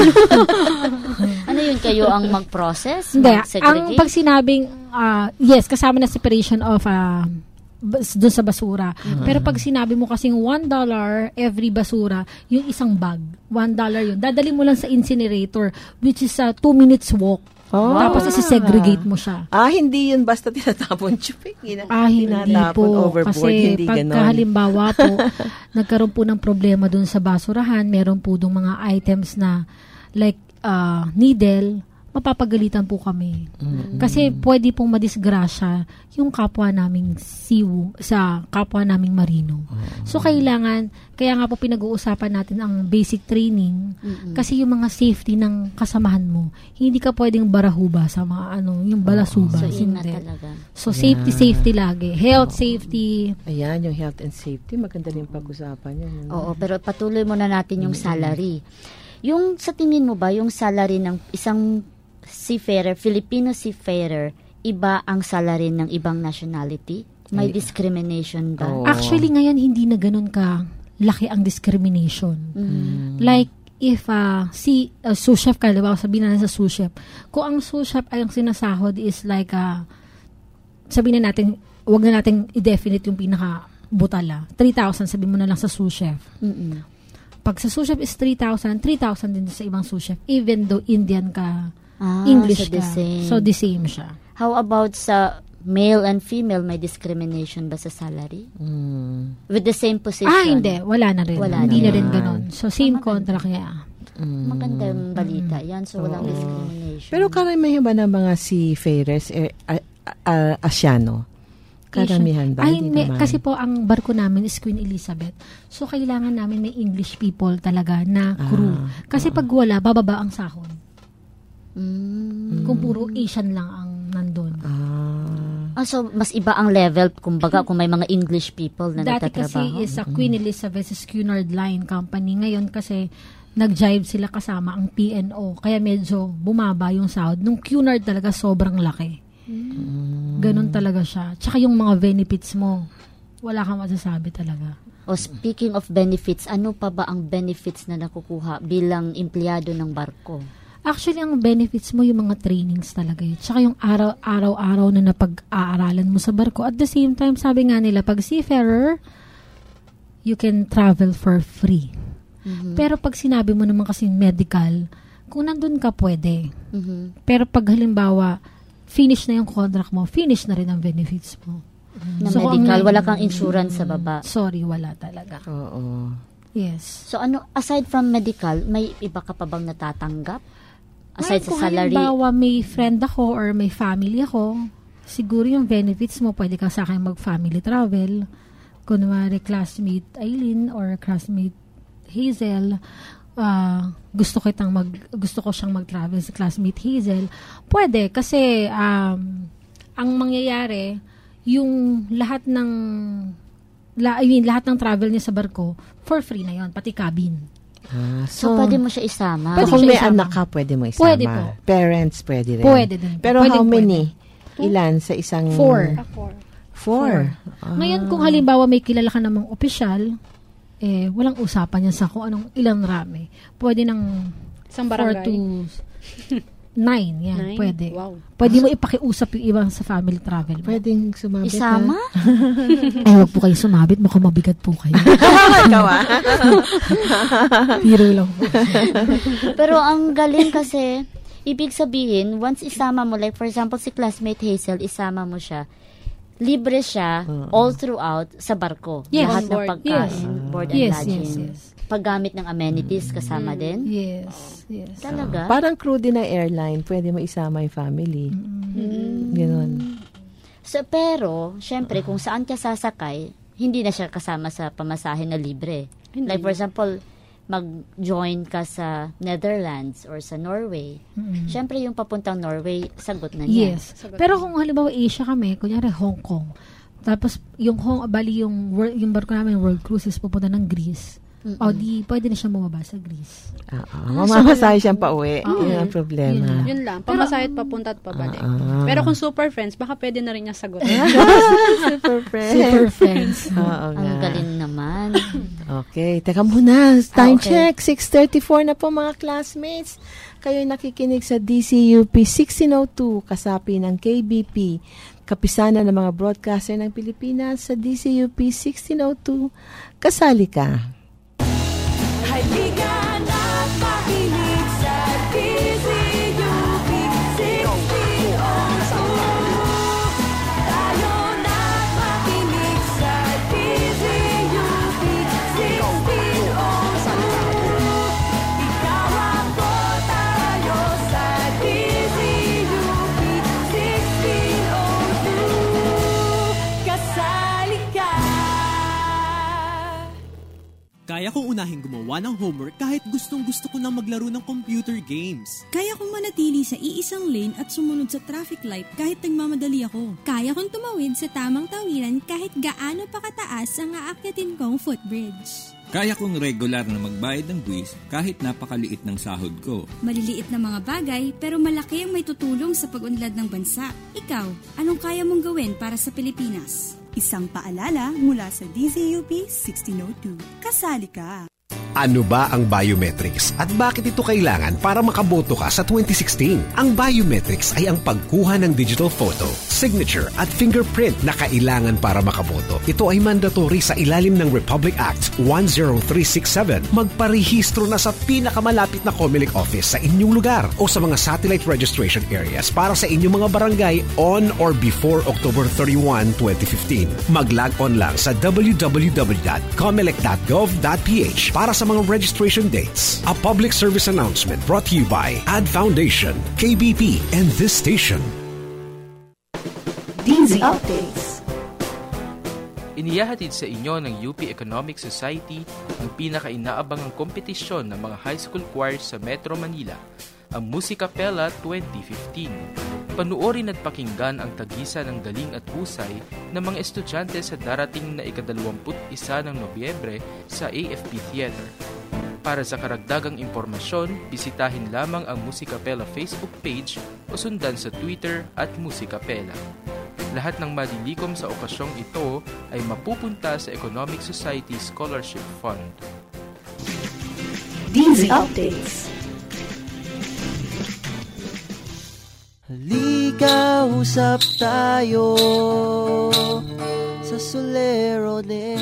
Ano yun, kayo ang mag-process? Hindi. Ang Mag-segregate? pag sinabing, ah, yes, kasama na separation of uh, doon sa basura. Pero pag sinabi mo kasing one dollar every basura, yung isang bag, one dollar yun. Dadali mo lang sa incinerator, which is a two minutes walk. Oh. Tapos isi-segregate mo siya. Ah, hindi yun basta tinatapon. Chuping. Gina- Ah, hindi tinatapon po. overboard. Kasi Hindi pagka ganon. halimbawa po, nagkaroon po ng problema dun sa basurahan, meron po dong mga items na like uh, needle, mapapagalitan po kami. Mm-hmm. Kasi pwede pong madisgrasya yung kapwa naming siwu, sa kapwa naming marino. Mm-hmm. So, kailangan, kaya nga po pinag-uusapan natin ang basic training, Mm-mm. kasi yung mga safety ng kasamahan mo, hindi ka pwedeng barahuba sa mga ano, yung balasuba. So, yun na Hindi. talaga. So, safety, Yeah. safety lagi. Health, safety. Ayan, yung health and safety. Maganda rin pag-usapan yan. ano? Oo, pero patuloy muna natin yung salary. Yung sa tingin mo ba, yung salary ng isang seafarer, Filipino seafarer, iba ang salary ng ibang nationality? May Ay. discrimination ba? Oo. Actually, ngayon, hindi na ganun ka laki ang discrimination. Mm. Like, if uh, si uh, sous chef ka, diba, sabihin na sa sous chef, kung ang sous chef ay ang sinasahod is like, uh, sabihin na natin, wag na natin i-definite yung pinaka butala. three thousand, sabihin mo na lang sa sous chef. Mm-mm. Pag sa sous chef is three thousand, three thousand din sa ibang sous chef, even though Indian ka, ah, English so the ka. same. So, the same siya. How about sa male and female, may discrimination ba sa salary? Mm. With the same position? Ah, hindi. Wala na rin. Wala hindi na, na rin rin. ganun. So, same contract niya. Mm. Maganda yung balita. Yan, so walang Oo. discrimination. Pero karamihan ba ng mga seafarers eh, a- a- Asyano? Karamihan ba? Ay, Hindi hindi. naman. Kasi po, ang barko namin is Queen Elizabeth. So, kailangan namin may English people talaga na crew. Ah, Kasi pag wala, bababa ang sahod. Mm. Kung puro Asian lang ang nandun. Ah, so mas iba ang level, kumbaga, kung may mga English people na Dati nagtatrabaho. kasi is a Queen Elizabeth is Cunard Line Company. Ngayon kasi nag-jive sila kasama ang P and O. Kaya medyo bumaba yung sahod. Nung Cunard talaga sobrang laki. Ganon talaga siya. Tsaka yung mga benefits mo, wala kang masasabi talaga. O speaking of benefits, ano pa ba ang benefits na nakukuha bilang empleyado ng barko? Actually, ang benefits mo yung mga trainings talaga eh. Tsaka yung araw, araw-araw na napag-aaralan mo sa barko. At the same time, sabi nga nila, pag seafarer, you can travel for free. Mm-hmm. Pero pag sinabi mo naman kasi medical, kung nandun ka, pwede. Mm-hmm. Pero pag halimbawa, finish na yung contract mo, finish na rin ang benefits mo. Na medical, ang, wala kang insurance sa baba. Sorry, wala talaga. Oo. Yes. So ano, aside from medical, may iba ka pa bang natatanggap? Aside Ngayon, sa kung salary? halimbawa may friend ako or may family ako, siguro yung benefits mo, pwede ka sa akin mag-family travel. Kunwari, classmate Aileen or classmate Hazel, uh, gusto kitang mag, gusto ko siyang mag-travel sa classmate Hazel, pwede kasi um, ang mangyayari, yung lahat ng la, I mean, lahat ng travel niya sa barko, for free na yon, pati cabin. Ah, So, pwede mo siya isama? Pwede kung siya may isama. anak ka, pwede mo isama. Pwede po. Parents, pwede rin. Pwede din. Pero Pwede, how pwede. many? Ilan sa isang... Four. Four. Four. Ah. Ngayon, kung halimbawa may kilala ka namang opisyal, eh, walang usapan yan sa kung anong ilang rami. Pwede ng Isang four barangay. to nine. Yan, Nine? pwede. Wow. Pwede mo ipakiusap yung ibang sa family travel. Pwedeng sumabit. Isama? Ay, wag po kayo sumabit. Mukhang mabigat po kayo. Ikaw ah. Biro lang po. Pero ang galing kasi, ibig sabihin, once isama mo, like for example, si classmate Hazel, isama mo siya, libre siya all throughout sa barko. Yes. Lahat On ng board. pagkain, Yes. board and Yes, lodging. yes, yes. Paggamit ng amenities kasama din. Yes, yes. Talaga? Parang crew din ng airline, pwede mo isama yung family. Mm. Ganon. So, pero, syempre, kung saan ka sasakay, hindi na siya kasama sa pamasahe na libre. Hindi. Like for example, mag-join ka sa Netherlands or sa Norway. Mm-mm. Syempre, yung papuntang Norway, sagot na niya. Yes. Pero kung halimbawa Asia kami, kunyari Hong Kong, tapos yung Hong, bali yung, wor- yung barko namin, World Cruises, pupunta ng Greece. Mm-mm. O di, pwede na siya bumaba sa Greece. Oo. Mamamasaya siyang pauwi. Oo. Yun ang problema. Yun lang. Pamasahe at papunta at pabalik. Ah. Pero kung super friends, baka pwede na rin niya sagutin. Super friends. Super friends. Oo Ang nga. galing naman. Okay, teka muna. Time Ah, okay. check. six thirty-four na po mga classmates. Kayo nakikinig sa D C U P sixteen oh two, kasapi ng K B P. Kapisanan ng mga broadcaster ng Pilipinas sa D C U P sixteen oh two. Kasali ka. Halika na't makinig sa D C U P sixteen oh two. Tayo na't makinig sa D C U P sixteen oh two. Ikaw ako, tayo sa D C U P sixteen oh two. Kasali ka. Kaya kong unahing gumawa ng homework kahit gustong-gusto ko nang maglaro ng computer games. Kaya kong manatili sa iisang lane at sumunod sa traffic light kahit nagmamadali ako. Kaya kong tumawid sa tamang tawiran kahit gaano pa kataas ang aakyatin kong footbridge. Kaya kong regular na magbayad ng buwis kahit napakaliit ng sahod ko. Maliliit na mga bagay pero malaki ang may tutulong sa pag-unlad ng bansa. Ikaw, anong kaya mong gawin para sa Pilipinas? Isang paalala mula sa D Z U P sixteen oh two. Kasali ka! Ano ba ang biometrics at bakit ito kailangan para makaboto ka sa twenty sixteen? Ang biometrics ay ang pagkuha ng digital photo, signature at fingerprint na kailangan para makaboto. Ito ay mandatory sa ilalim ng Republic Act one oh three six seven. Magparehistro na sa pinakamalapit na COMELEC office sa inyong lugar o sa mga satellite registration areas para sa inyong mga barangay on or before October thirty-first, twenty fifteen. Mag-log on lang sa w w w dot comelec dot gov dot p h para sa sa mga registration dates. A public service announcement brought to you by Ad Foundation, K B P, and this station. D Z Updates. Inihahatid sa inyo ng U P Economic Society ang pinaka-inaabangang kompetisyon ng mga high school choirs sa Metro Manila, ang Musicapella twenty fifteen. Panuorin at pakinggan ang tagisa ng galing at husay ng mga estudyante sa darating na ikadalawamput isa ng Nobyembre sa A F P Theater. Para sa karagdagang impormasyon, bisitahin lamang ang Musicapella Facebook page o sundan sa Twitter at Musicapella. Lahat ng malilikom sa okasyong ito ay mapupunta sa Economic Society Scholarship Fund. D Z Updates. Halika, usap tayo sa Solero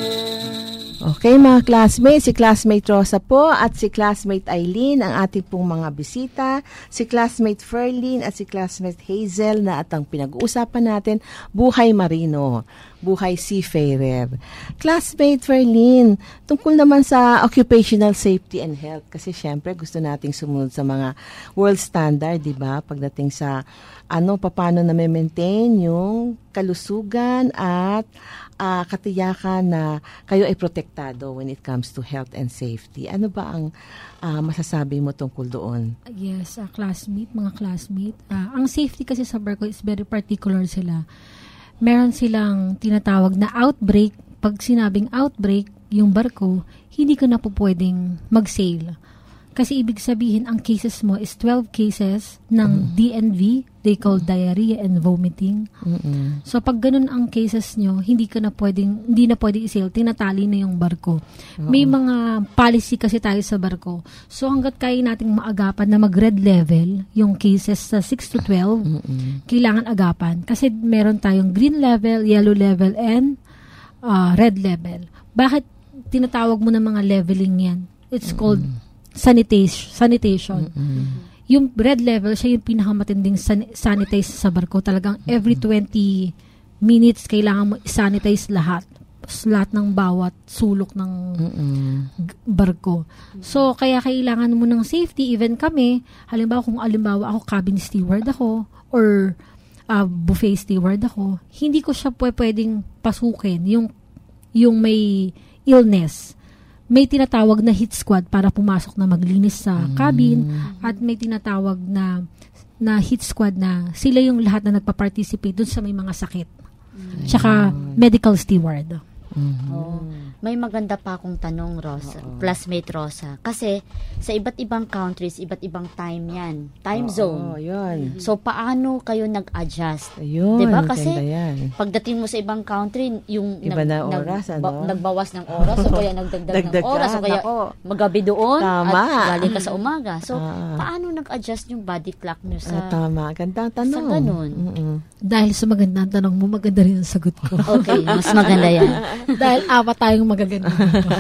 din. Okay mga classmates, si classmate Rosa po at si classmate Eileen ang ating pong mga bisita, si classmate Ferlin at si classmate Hazel na at ang pinag-uusapan natin, buhay marino, buhay seafarer. Classmate Ferlin, tungkol naman sa occupational safety and health kasi syempre gusto nating sumunod sa mga world standard, di ba? Pagdating sa ano, paano na maintain yung kalusugan at Uh, katiyakan na kayo ay protektado when it comes to health and safety. Ano ba ang uh, masasabi mo tungkol doon? Yes, uh, classmate, mga classmate. Uh, ang safety kasi sa barko is very particular sila. Meron silang tinatawag na outbreak. Pag sinabing outbreak, yung barko, hindi ka na po pwedeng mag-sail. Kasi ibig sabihin, ang cases mo is twelve cases ng mm. D N V, they call diarrhea and vomiting. Mm-mm. So pag ganun ang cases nyo, hindi ka na pwedeng, hindi na pwedeng isail, tinatali na yung barko. Uh-oh. May mga policy kasi tayo sa barko. So hanggat kaya nating maagapan na mag-red level, yung cases sa six to twelve, Mm-mm. kailangan agapan. Kasi meron tayong green level, yellow level, and uh, red level. Bakit tinatawag mo ng mga leveling yan? It's Mm-mm. called sanitation. sanitation. Mm-hmm. Yung red level, siya yung pinakamatinding san- sanitize sa barko. Talagang every twenty minutes, kailangan mo sanitize lahat. Lahat ng bawat sulok ng mm-hmm. barko. So, kaya kailangan mo ng safety. Even kami, halimbawa kung halimbawa ako cabin steward ako or uh, buffet steward ako, hindi ko siya pwedeng pasukin yung, yung may illness. May tinatawag na hit squad para pumasok na maglinis sa cabin mm. at may tinatawag na na hit squad na sila yung lahat na nagpa-participate dun sa may mga sakit. Mm. Tsaka medical steward. Mm-hmm. Oh, may maganda pa akong tanong, Rosa, Uh-oh. classmate Rosa. Kasi sa iba't ibang countries, iba't ibang time yan. Time Uh-oh, zone. Yun. So, paano kayo nag-adjust? Ayun, diba? Kasi pagdating mo sa ibang country, yung iba nag, na oras, nag, ano? ba, nagbawas ng oras o kaya nagdagdag ng oras o kaya ako. magabi doon tama. At galing ka sa umaga. So, ah. paano nag-adjust yung body clock nyo sa... Ah, tama. Gandang tanong. Sa ganun. Mm-mm. Dahil sa magandang tanong mo, maganda rin ang sagot ko. Okay, mas maganda yan. Dahil apat tayong magaganda.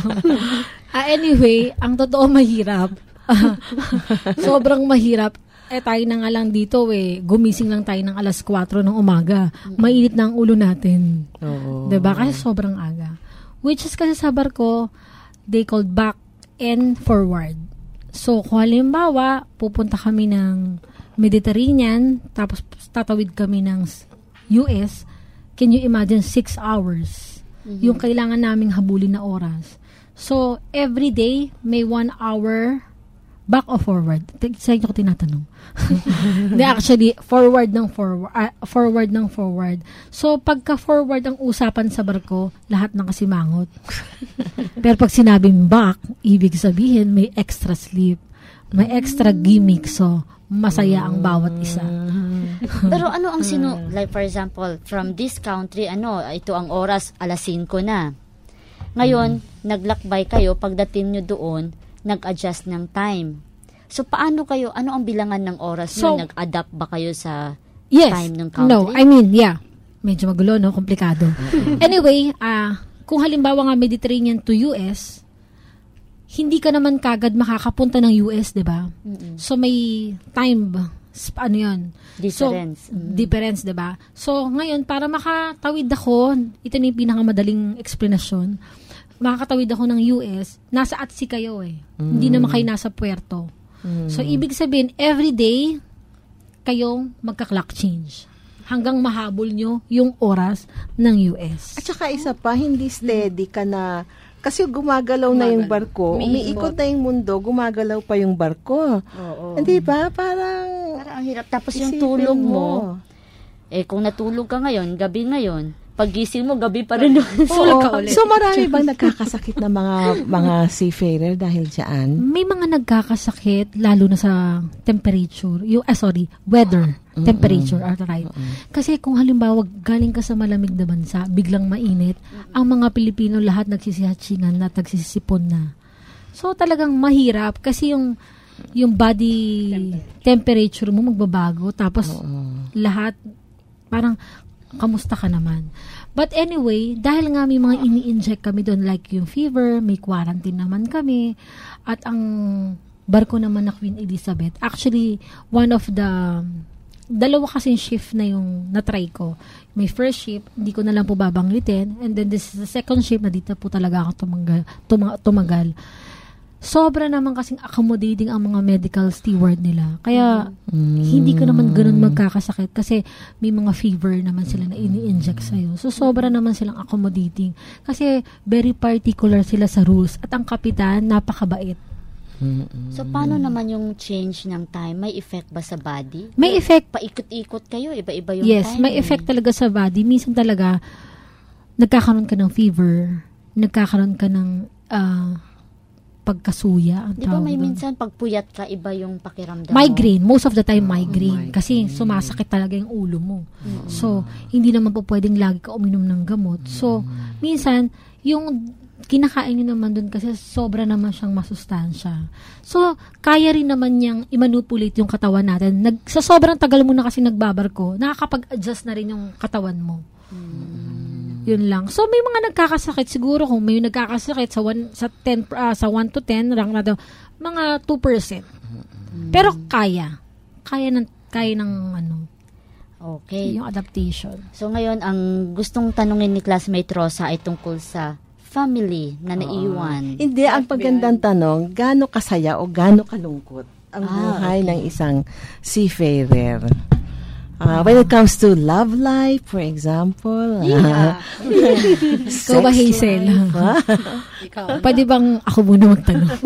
uh, anyway, ang totoo mahirap. Sobrang mahirap. Eh, tayo na nga lang dito eh. Gumising lang tayo ng alas kwatro ng umaga. Mainit na ang ulo natin. Oo. Diba? Kasi sobrang aga. Which is kasi sa barko, they called back and forward. So, kung halimbawa, pupunta kami ng Mediterranean, tapos tatawid kami ng U S, can you imagine six hours? Mm-hmm. Yung kailangan naming habulin na oras. So, every day, may one hour back or forward. Sa inyo ko tinatanong. Hindi, actually, forward ng forward. Uh, forward ng forward. So, pagka forward ang usapan sa barko, lahat ng kasimangot. Pero pag sinabing back, ibig sabihin, may extra sleep. May extra gimmick. So, masaya ang bawat isa. Pero ano ang sino, like for example, from this country, ano, ito ang oras, alas singko na. Ngayon, mm. naglakbay kayo, pagdating nyo doon, nag-adjust ng time. So, paano kayo, ano ang bilangan ng oras so, nyo? Nag-adapt ba kayo sa yes, time ng country? No, I mean, yeah. Medyo magulo, no? Komplikado. Anyway, uh, kung halimbawa nga Mediterranean to U S, hindi ka naman kagad makakapunta ng U S, di ba? So, may time, ano yun? Difference. So, mm. difference, di ba? So, ngayon, para makatawid ako, ito na yung pinakamadaling explanation, makakatawid ako ng U S, nasa at sea kayo eh. Mm. Hindi naman kayo nasa puerto. Mm. So, ibig sabihin, every day, kayong magka-clock change. Hanggang mahabol nyo yung oras ng U S. At saka isa pa, hindi steady ka na, kasi gumagalaw na yung barko, umiikot na yung mundo, gumagalaw pa yung barko. Oo. Hindi ba? Parang, parang ang hirap. Tapos yung tulog mo, mo, eh kung natulog ka ngayon, gabi ngayon, paggising mo, gabi pa rin. Oo. So, marami bang nagkakasakit na mga mga seafarer dahil dyan? May mga nagkakasakit, lalo na sa temperature, yung, ah, sorry, weather, mm-mm. temperature, right. Mm-mm. Kasi kung halimbawa, galing ka sa malamig na bansa, biglang mainit, mm-mm. ang mga Pilipino lahat nagsisihatsingan na, nagsisipon na. So, talagang mahirap kasi yung yung body temperature mo magbabago, tapos mm-mm. lahat, parang, kamusta ka naman? But anyway, dahil nga may mga ini-inject kami doon, like yung fever, may quarantine naman kami, at ang barko naman na Queen Elizabeth, actually, one of the, dalawa kasing shift na yung na-try ko. May first shift, hindi ko na lang po babanggitin, and then this is the second shift, na dito po talaga ako tumagal. Tumag- tumagal. Sobra naman kasing accommodating ang mga medical steward nila. Kaya, mm. hindi ka naman ganun magkakasakit kasi may mga fever naman sila na ini-inject sa'yo. So, sobra naman silang accommodating. Kasi, very particular sila sa rules. At ang kapitan, napakabait. Mm-mm. So, paano naman yung change ng time? May effect ba sa body? May effect. Paikot-ikot kayo, iba-iba yung yes, time. Yes, may effect talaga sa body. Minsan talaga, nagkakaroon ka ng fever, nagkakaroon ka ng, uh, pagkasuya. Di ba may doon. Minsan pagpuyat ka, iba yung pakiramdam migraine. mo? Most of the time, migraine. Oh, kasi sumasakit talaga yung ulo mo. Mm-hmm. So, hindi naman po pwedeng lagi ka uminom ng gamot. So, minsan, yung kinakain nyo naman doon kasi sobra naman siyang masustansya. So, kaya rin naman niyang i-manipulate yung katawan natin. Nag, sa sobrang tagal mo na kasi nagbabarko, nakakapag-adjust na rin yung katawan mo. Mm-hmm. Yun lang. So, may mga nagkakasakit. Siguro kung may nagkakasakit sa one, sa ten, uh, sa one to ten, rank na daw, mga two percent. Mm. Pero kaya. Kaya ng, kaya ng, ano, okay. yung adaptation. So, ngayon, ang gustong tanungin ni classmate Rosa ay tungkol sa family na naiwan. Uh, hindi, ang pagandang tanong, gaano kasaya o gaano kalungkot ang ah, buhay okay. ng isang seafarer? Uh, when it comes to love life, for example. Yeah. Uh, Ikaw ba, Hazel? Ikaw. Pwede bang ako muna magtanong?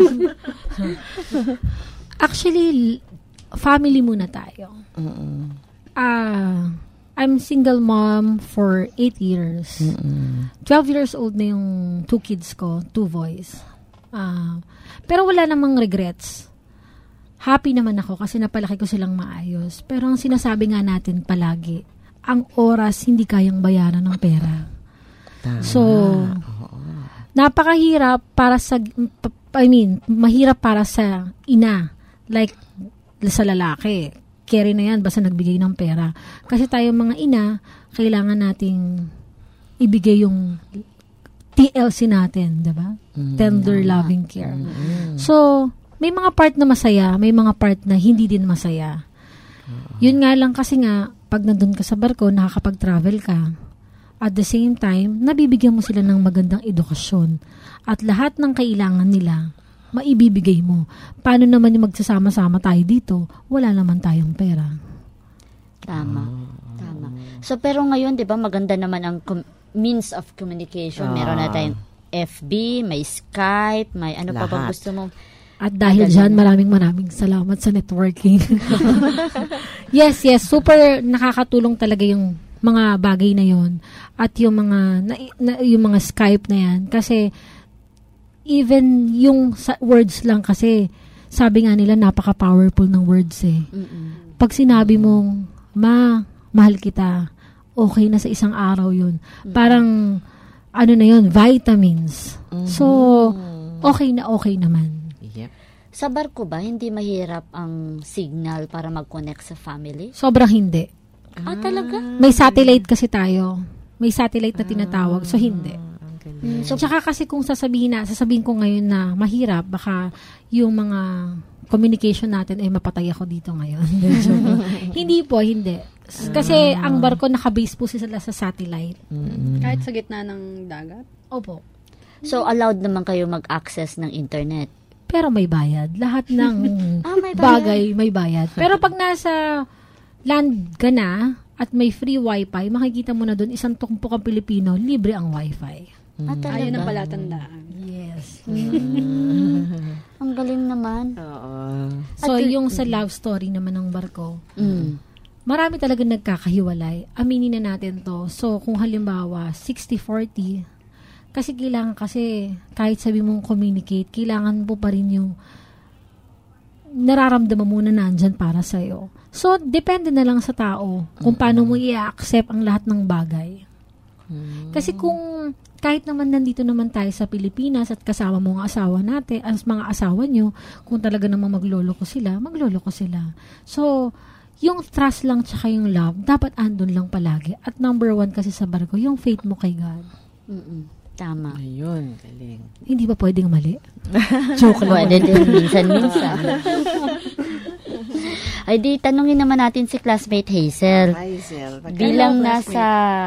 Actually, family muna tayo. Uh, uh, I'm single mom for eight years. Mm-mm. twelve years old na yung two kids ko, two boys. Uh, pero wala namang regrets. Happy naman ako kasi napalaki ko silang maayos. Pero ang sinasabi nga natin palagi, ang oras hindi kayang bayaran ng pera. Tama. So, napakahirap para sa, I mean, mahirap para sa ina. Like, sa lalaki. Carry na yan, basta nagbigay ng pera. Kasi tayo mga ina, kailangan nating ibigay yung T L C natin, diba? Mm. Tender loving care. Mm. So, may mga part na masaya, may mga part na hindi din masaya. Uh-huh. Yun nga lang kasi nga, pag nandun ka sa barko, nakakapag-travel ka. At the same time, nabibigyan mo sila ng magandang edukasyon. At lahat ng kailangan nila, maibibigay mo. Paano naman yung magsasama-sama tayo dito? Wala naman tayong pera. Tama. Uh-huh. Tama. So, pero ngayon, di ba, maganda naman ang com- means of communication. Uh-huh. Meron na tayong F B, may Skype, may ano lahat. Pa ba gusto mo? At dahil dyan, maraming maraming salamat sa networking. yes, yes. Super nakakatulong talaga yung mga bagay na yon at yung mga na, na, yung mga Skype na yan. Kasi even yung sa words lang kasi sabi nga nila, napaka-powerful ng words eh. Mm-mm. Pag sinabi mong, ma, mahal kita, okay na sa isang araw yun. Mm-hmm. Parang, ano na yun, vitamins. Mm-hmm. So, okay na okay naman. Yep. Sa barko ba, hindi mahirap ang signal para mag-connect sa family? Sobrang hindi. Ah, talaga? May satellite kasi tayo. May satellite na tinatawag, so hindi. Mm, so, tsaka kasi kung sasabihin na, sasabihin ko ngayon na mahirap, baka yung mga communication natin ay mapatay ako dito ngayon. Hindi po, hindi. Kasi ang barko nakabase po sila sa satellite. Mm-hmm. Kahit sa gitna ng dagat? Opo. So, allowed naman kayo mag-access ng internet? Pero may bayad. Lahat ng ah, may bayad. bagay may bayad. Pero pag nasa land ka na at may free wifi, makikita mo na doon isang tumpok ang Pilipino, libre ang wifi. Ah, talaga? Ayun ang palatandaan. Yes. Mm. Ang galing naman. Oo. So, yung sa love story naman ng barko, mm. marami talaga nagkakahiwalay. Aminin na natin to. So, kung halimbawa, sixty forty, kasi kailangan kasi, kahit sabi mong communicate, kailangan mo pa rin yung nararamdaman mo na nandyan para sa'yo. So, depende na lang sa tao kung paano mo i-accept ang lahat ng bagay. Kasi kung kahit naman nandito naman tayo sa Pilipinas at kasama mo ang asawa natin, as mga asawa nyo, kung talaga naman magloloko sila, magloloko sila. So, yung trust lang tsaka yung love, dapat andun lang palagi. At number one kasi sa barko, yung faith mo kay God. Mm-mm. Tama. Ayun, galing. Hindi ba pwedeng mali? Joke lang. Pwede din minsan-minsan. Ay di, tanungin naman natin si classmate Hazel. Hazel. Bilang nasa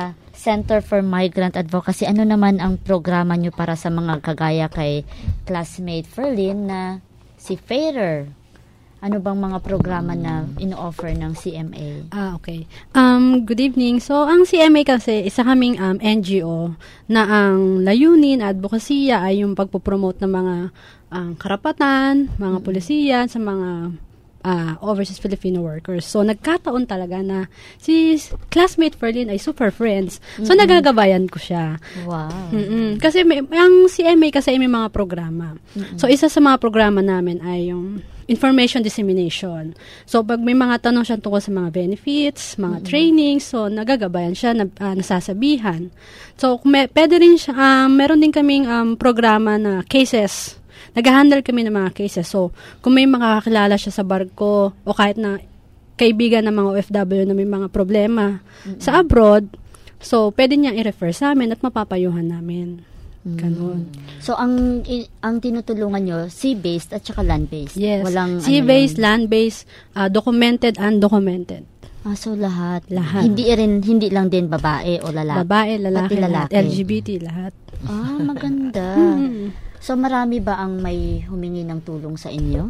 Center for Migrant Advocacy, ano naman ang programa nyo para sa mga kagaya kay classmate Ferlyn na si Fairer? Ano bang mga programa na ino-offer ng C M A? Ah, okay. Um, good evening. So, ang C M A kasi, isa kaming um, N G O na ang layunin, advokasya ay yung pagpopromote ng mga um, karapatan, mga pulisiya sa mga uh, overseas Filipino workers. So, nagkataon talaga na si classmate Ferlyn ay super friends. So, mm-hmm. nagagabayan ko siya. Wow. Mm-mm. Kasi may, ang C M A kasi may mga programa. Mm-hmm. So, isa sa mga programa namin ay yung information dissemination. So, pag may mga tanong siya tungkol sa mga benefits, mga mm-hmm. trainings, so, nagagabayan siya, na, uh, nasasabihan. So, may, pwede rin siya, um, meron din kaming um, programa na cases. Nag-handle kami ng mga cases. So, kung may makakilala siya sa barko o kahit na kaibigan ng mga O F W na may mga problema mm-hmm. sa abroad, so, pwede niyang i-refer sa amin at mapapayuhan namin. Ganun. So, ang i, ang tinutulungan nyo, sea-based at saka land-based? Yes. Walang, sea-based, ano land-based, uh, documented, undocumented. Ah, so lahat? Lahat. Hindi rin, hindi lang din babae o lalaki? Babae, lalaki, Pati lalaki. L G B T, lahat. Ah, maganda. So, marami ba ang may humingi ng tulong sa inyo?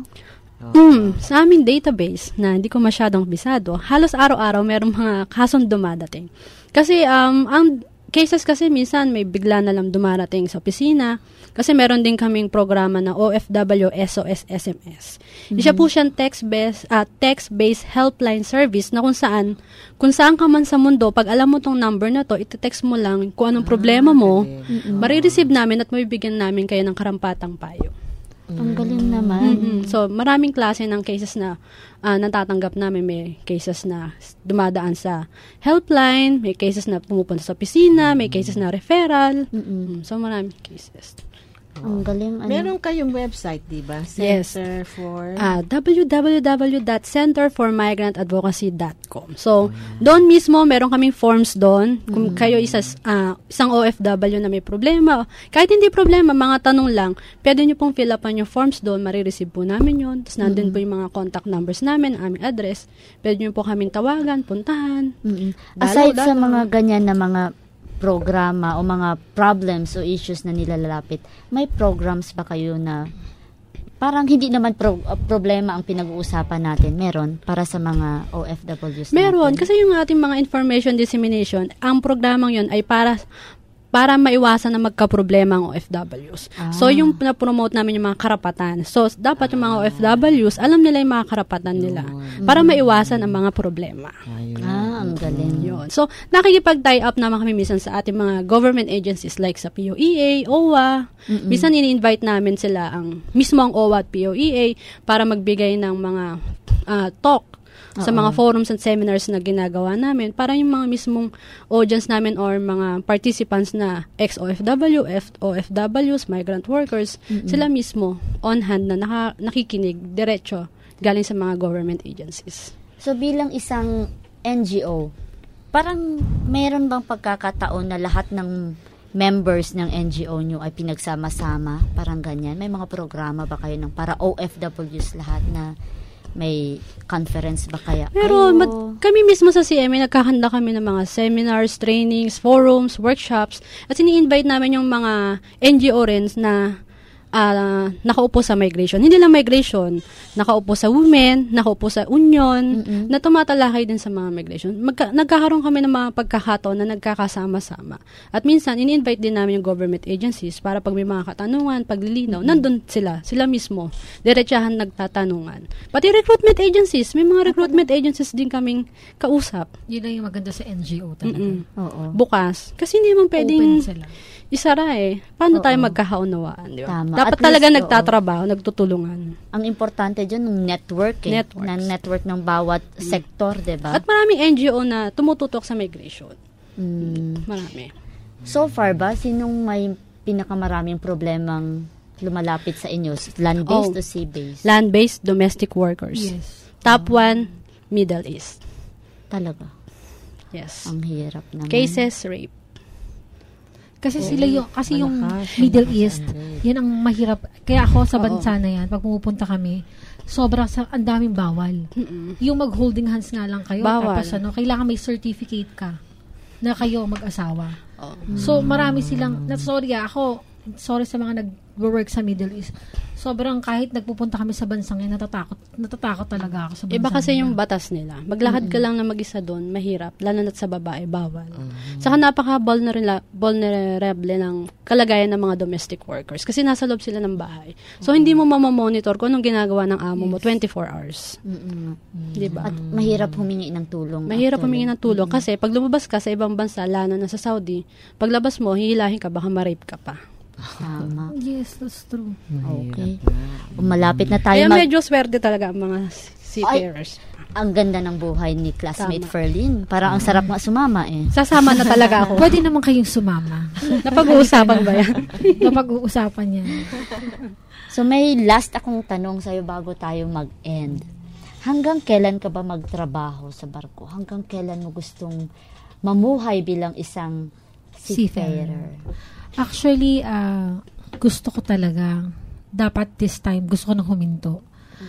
Hmm, sa aming database na hindi ko masyadong bisado, halos araw-araw merong mga kasong dumadating. Kasi, um, ang cases kasi minsan may bigla na lang dumarating sa opisina kasi meron din kaming programa na O F W S O S S M S. Mm-hmm. Isa po siyang text-based, uh, text-based helpline service na kung saan, kung saan ka man sa mundo, pag alam mo tong number na to, iti-text mo lang kung anong problema mo, mm-hmm. marireceive namin at mabibigyan namin kayo ng karampatang payo. Ang galing naman. Mm-hmm. So, maraming klase ng cases na uh, natatanggap namin. May cases na dumadaan sa helpline, may cases na pumupunta sa opisina, may cases na referral. Mm-hmm. So, maraming cases. Ang galing. Ano? Meron kayong website, di ba? Center yes. for... Uh, w w w dot center for migrant advocacy dot com. So, doon mismo, meron kaming forms doon. Kung mm-hmm. kayo isa, uh, isang O F W na may problema, kahit hindi problema, mga tanong lang, pwede nyo pong fill upan yung forms doon, marireceive po namin yun. Tapos, nandun mm-hmm. po yung mga contact numbers namin, aming address. Pwede nyo po kaming tawagan, puntahan. Mm-hmm. Aside dalaw, sa mga ganyan na mga programa o mga problems o issues na nilalapit, may programs ba kayo na parang hindi naman pro- uh, problema ang pinag-uusapan natin? Meron para sa mga O F Ws natin? Meron. Kasi yung ating mga information dissemination, ang programang yon ay para para maiwasan na magka-problema ang O F Ws. Ah. So, yung na-promote namin yung mga karapatan. So, dapat yung mga O F Ws, alam nila yung mga karapatan nila para maiwasan ang mga problema. Ah, ang galing. Yun. So, nakikipag-tie up naman kami minsan sa ating mga government agencies like sa P O E A, O W A. Mm-mm. Minsan, ini-invite namin sila, ang mismo ang O W A at P O E A para magbigay ng mga uh, talk sa mga forums and seminars na ginagawa namin para yung mga mismong audience namin or mga participants na ex-O F W, F- O F Ws, migrant workers, Mm-mm. sila mismo on hand na naka, nakikinig diretso galing sa mga government agencies. So bilang isang N G O, parang mayroon bang pagkakataon na lahat ng members ng N G O nyo ay pinagsama-sama? Parang ganyan. May mga programa ba kayo ng para O F Ws lahat na may conference ba kaya? Pero kayo? mat- kami mismo sa C M A, nagkahanda kami ng mga seminars, trainings, forums, workshops, at ini-invite namin yung mga N G O rin na uh, nakaupo sa migration. Hindi lang migration, nakaupo sa women, nakaupo sa union, Mm-mm. na tumatalakay din sa mga migration. Magka- nagkakaroon kami ng mga pagkakataon na nagkakasama-sama. At minsan, ini-invite din namin yung government agencies para pag may mga katanungan, paglilinaw, mm-hmm. nandun sila, sila mismo, diretsahan nagtatanungan. Pati recruitment agencies, may mga recruitment agencies din kaming kausap. Yun lang yung maganda sa N G O talaga. Oo. Bukas. Kasi hindi naman pwedeng Open sila. isara eh. Paano Oo. tayo magkakaunawaan, di ba? Tama. Dapat At talaga least, nagtatrabaho, nagtutulungan. Ang importante dyan, yung network eh. Networks. Ng network ng bawat sektor, di ba? At maraming N G O na tumututok sa migration. Mm. Marami. So far ba, sinong may pinakamaraming problemang lumalapit sa inyo? Land-based Oh. o sea-based? Land-based domestic workers. Yes. Top one, Middle East. Talaga? Yes. Ang hirap naman. Cases, rape. Kasi sila yung, kasi yung Middle East, yan ang mahirap. Kaya ako sa bansa na yan, pag pumupunta kami, sobra sa, ang daming bawal. Mm-mm. Yung mag-holding hands nga lang kayo, Bawal. tapos ano, kailangan may certificate ka na kayo mag-asawa. Oh. So, marami silang, na, sorry ah, ako, sorry sa mga nag-work sa Middle East. Sobrang kahit nagpupunta kami sa bansang yan, natatakot, natatakot talaga ako sa bansang Iba kasi yan. yung batas nila. Maglakad ka lang na mag-isa doon, mahirap. Lalo na't sa babae, bawal. Saka napaka-vulnerable vulnerable ng kalagayan ng mga domestic workers. Kasi nasa loob sila ng bahay. So, hindi mo mamamonitor kung anong ginagawa ng amo mo twenty-four hours. Mm-mm. Diba? At mahirap humingi ng tulong. Mahirap actually. humingi ng tulong. Kasi pag lumabas ka sa ibang bansa, lalo na sa Saudi, paglabas mo, hihilahin ka, baka ma-rape ka pa. Tama. Yes, that's true. Okay. Malapit na tayo Kaya mag- medyo swerte talaga ang mga seafarers. Ang ganda ng buhay ni classmate Tama. Ferlyn. Parang ang sarap nga sumama eh. Sasama na talaga ako. Pwede naman kayong sumama. Napag-uusapan ba yan? Napag-uusapan yan. So may last akong tanong sa'yo bago tayo mag-end. Hanggang kailan ka ba magtrabaho sa barko? Hanggang kailan mo gustong mamuhay bilang isang seafarer? Actually, uh, gusto ko talaga, dapat this time, gusto ko nang huminto.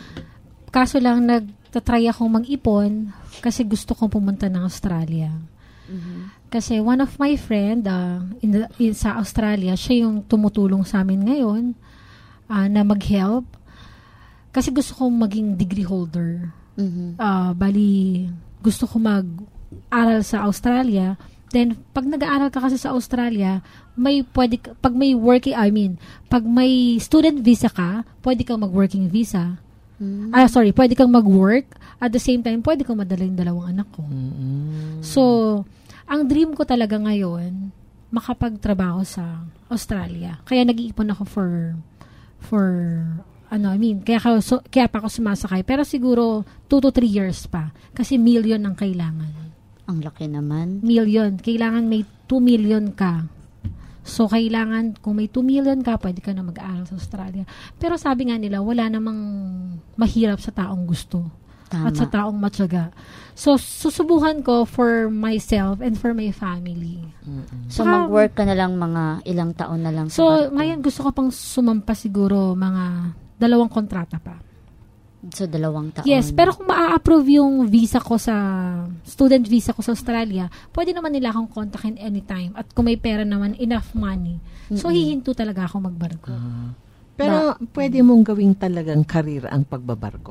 Kaso lang, nagtatry akong mag-ipon kasi gusto kong pumunta ng Australia. Mm-hmm. Kasi one of my friend uh, in the, in, sa Australia, siya yung tumutulong sa amin ngayon uh, na mag-help. Kasi gusto kong maging degree holder. Mm-hmm. Uh, bali, gusto ko mag-aral sa Australia. Then, pag nag-aaral ka kasi sa Australia, may pwede, ka- pag may working, I mean, pag may student visa ka, pwede kang mag-working visa. Mm-hmm. Ah, sorry, pwede kang mag-work. At the same time, pwede kang madala yung dalawang anak ko. Mm-hmm. So, ang dream ko talaga ngayon, makapagtrabaho sa Australia. Kaya nag-iipon ako for, for, ano, I mean, kaya, ka- so, kaya pa ako sumasakay. Pero siguro, two to three years pa. Kasi million ang kailangan. Ang laki naman. Million. Kailangan may two million ka. So, kailangan, kung may two million ka, pwede ka na mag-aaral sa Australia. Pero sabi nga nila, wala namang mahirap sa taong gusto. Tama. At sa taong matyaga. So, susubukan ko for myself and for my family. So, Saka, mag-work ka na lang mga ilang taon na lang sa So, barko. ngayon gusto ko pang sumampa siguro mga dalawang kontrata pa. So, dalawang taon. Yes, pero kung maa-approve yung visa ko sa, student visa ko sa Australia, pwede naman nila akong kontakin anytime. At kung may pera naman, enough money. So, Mm-mm. hihinto talaga ako magbarko. Pero pwede mong gawing talagang karir ang pagbabarko.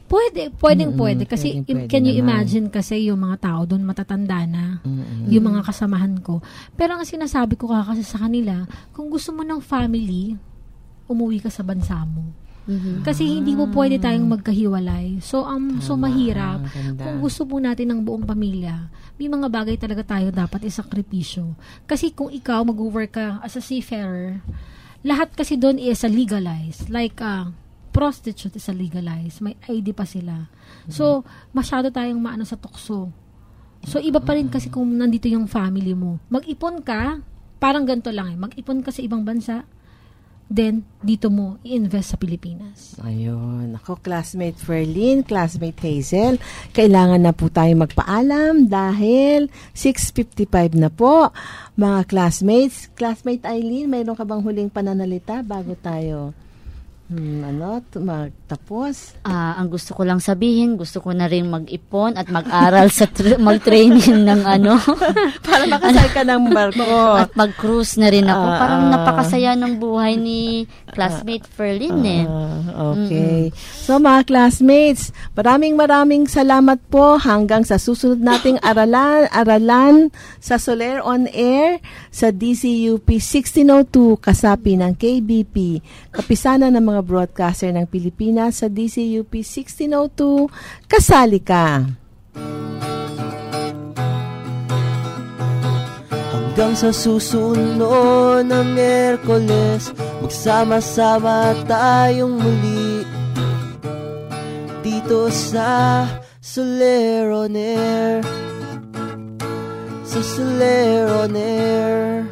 Pwede, pwedeng Mm-mm, pwede. Kasi pwedeng, pwede can you naman. imagine kasi yung mga tao doon matatanda na, Mm-mm. yung mga kasamahan ko. Pero ang sinasabi ko kasi sa kanila, kung gusto mo ng family, umuwi ka sa bansa mo. Mhm. Kasi hindi mo pwede tayong magkahiwalay. So, um, so mahirap. ganda. Kung gusto po natin ng buong pamilya, may mga bagay talaga tayo dapat isakripisyo. Kasi kung ikaw mag-work ka as a seafarer, lahat kasi doon is a legalized. Like, uh, prostitute is a legalized. May I D pa sila. So, masyado tayong maano sa tukso. So, iba pa rin kasi kung nandito yung family mo. Mag-ipon ka, parang ganito lang eh. Mag-ipon ka sa ibang bansa, then, dito mo i-invest sa Pilipinas. Ayun. Ako, classmate Ferlyn, classmate Hazel, kailangan na po tayo magpaalam dahil six fifty-five na po. Mga classmates, classmate Eileen, mayroon ka bang huling pananalita bago tayo hmm, ano, t- magtapos? Ah, ang gusto ko lang sabihin, gusto ko na rin mag-ipon at mag-aral sa tr- mag-training ng ano. Para makasay ka ng barko. At mag-cruise na rin ako. Ah, Parang ah. napakasaya ng buhay ni classmate Ferlyn eh. Ah, okay. So mga classmates, maraming maraming salamat po hanggang sa susunod nating aralan, aralan sa Soler on Air sa D C U P sixteen oh two kasapi ng K B P, kapisanan ng mga broadcaster ng Pilipinas sa D C U P sixteen oh two, kasali ka. Hanggang sa susunod na Miyerkules, magsama-sama tayong muli dito sa Soler on Air, sa Soler on Air.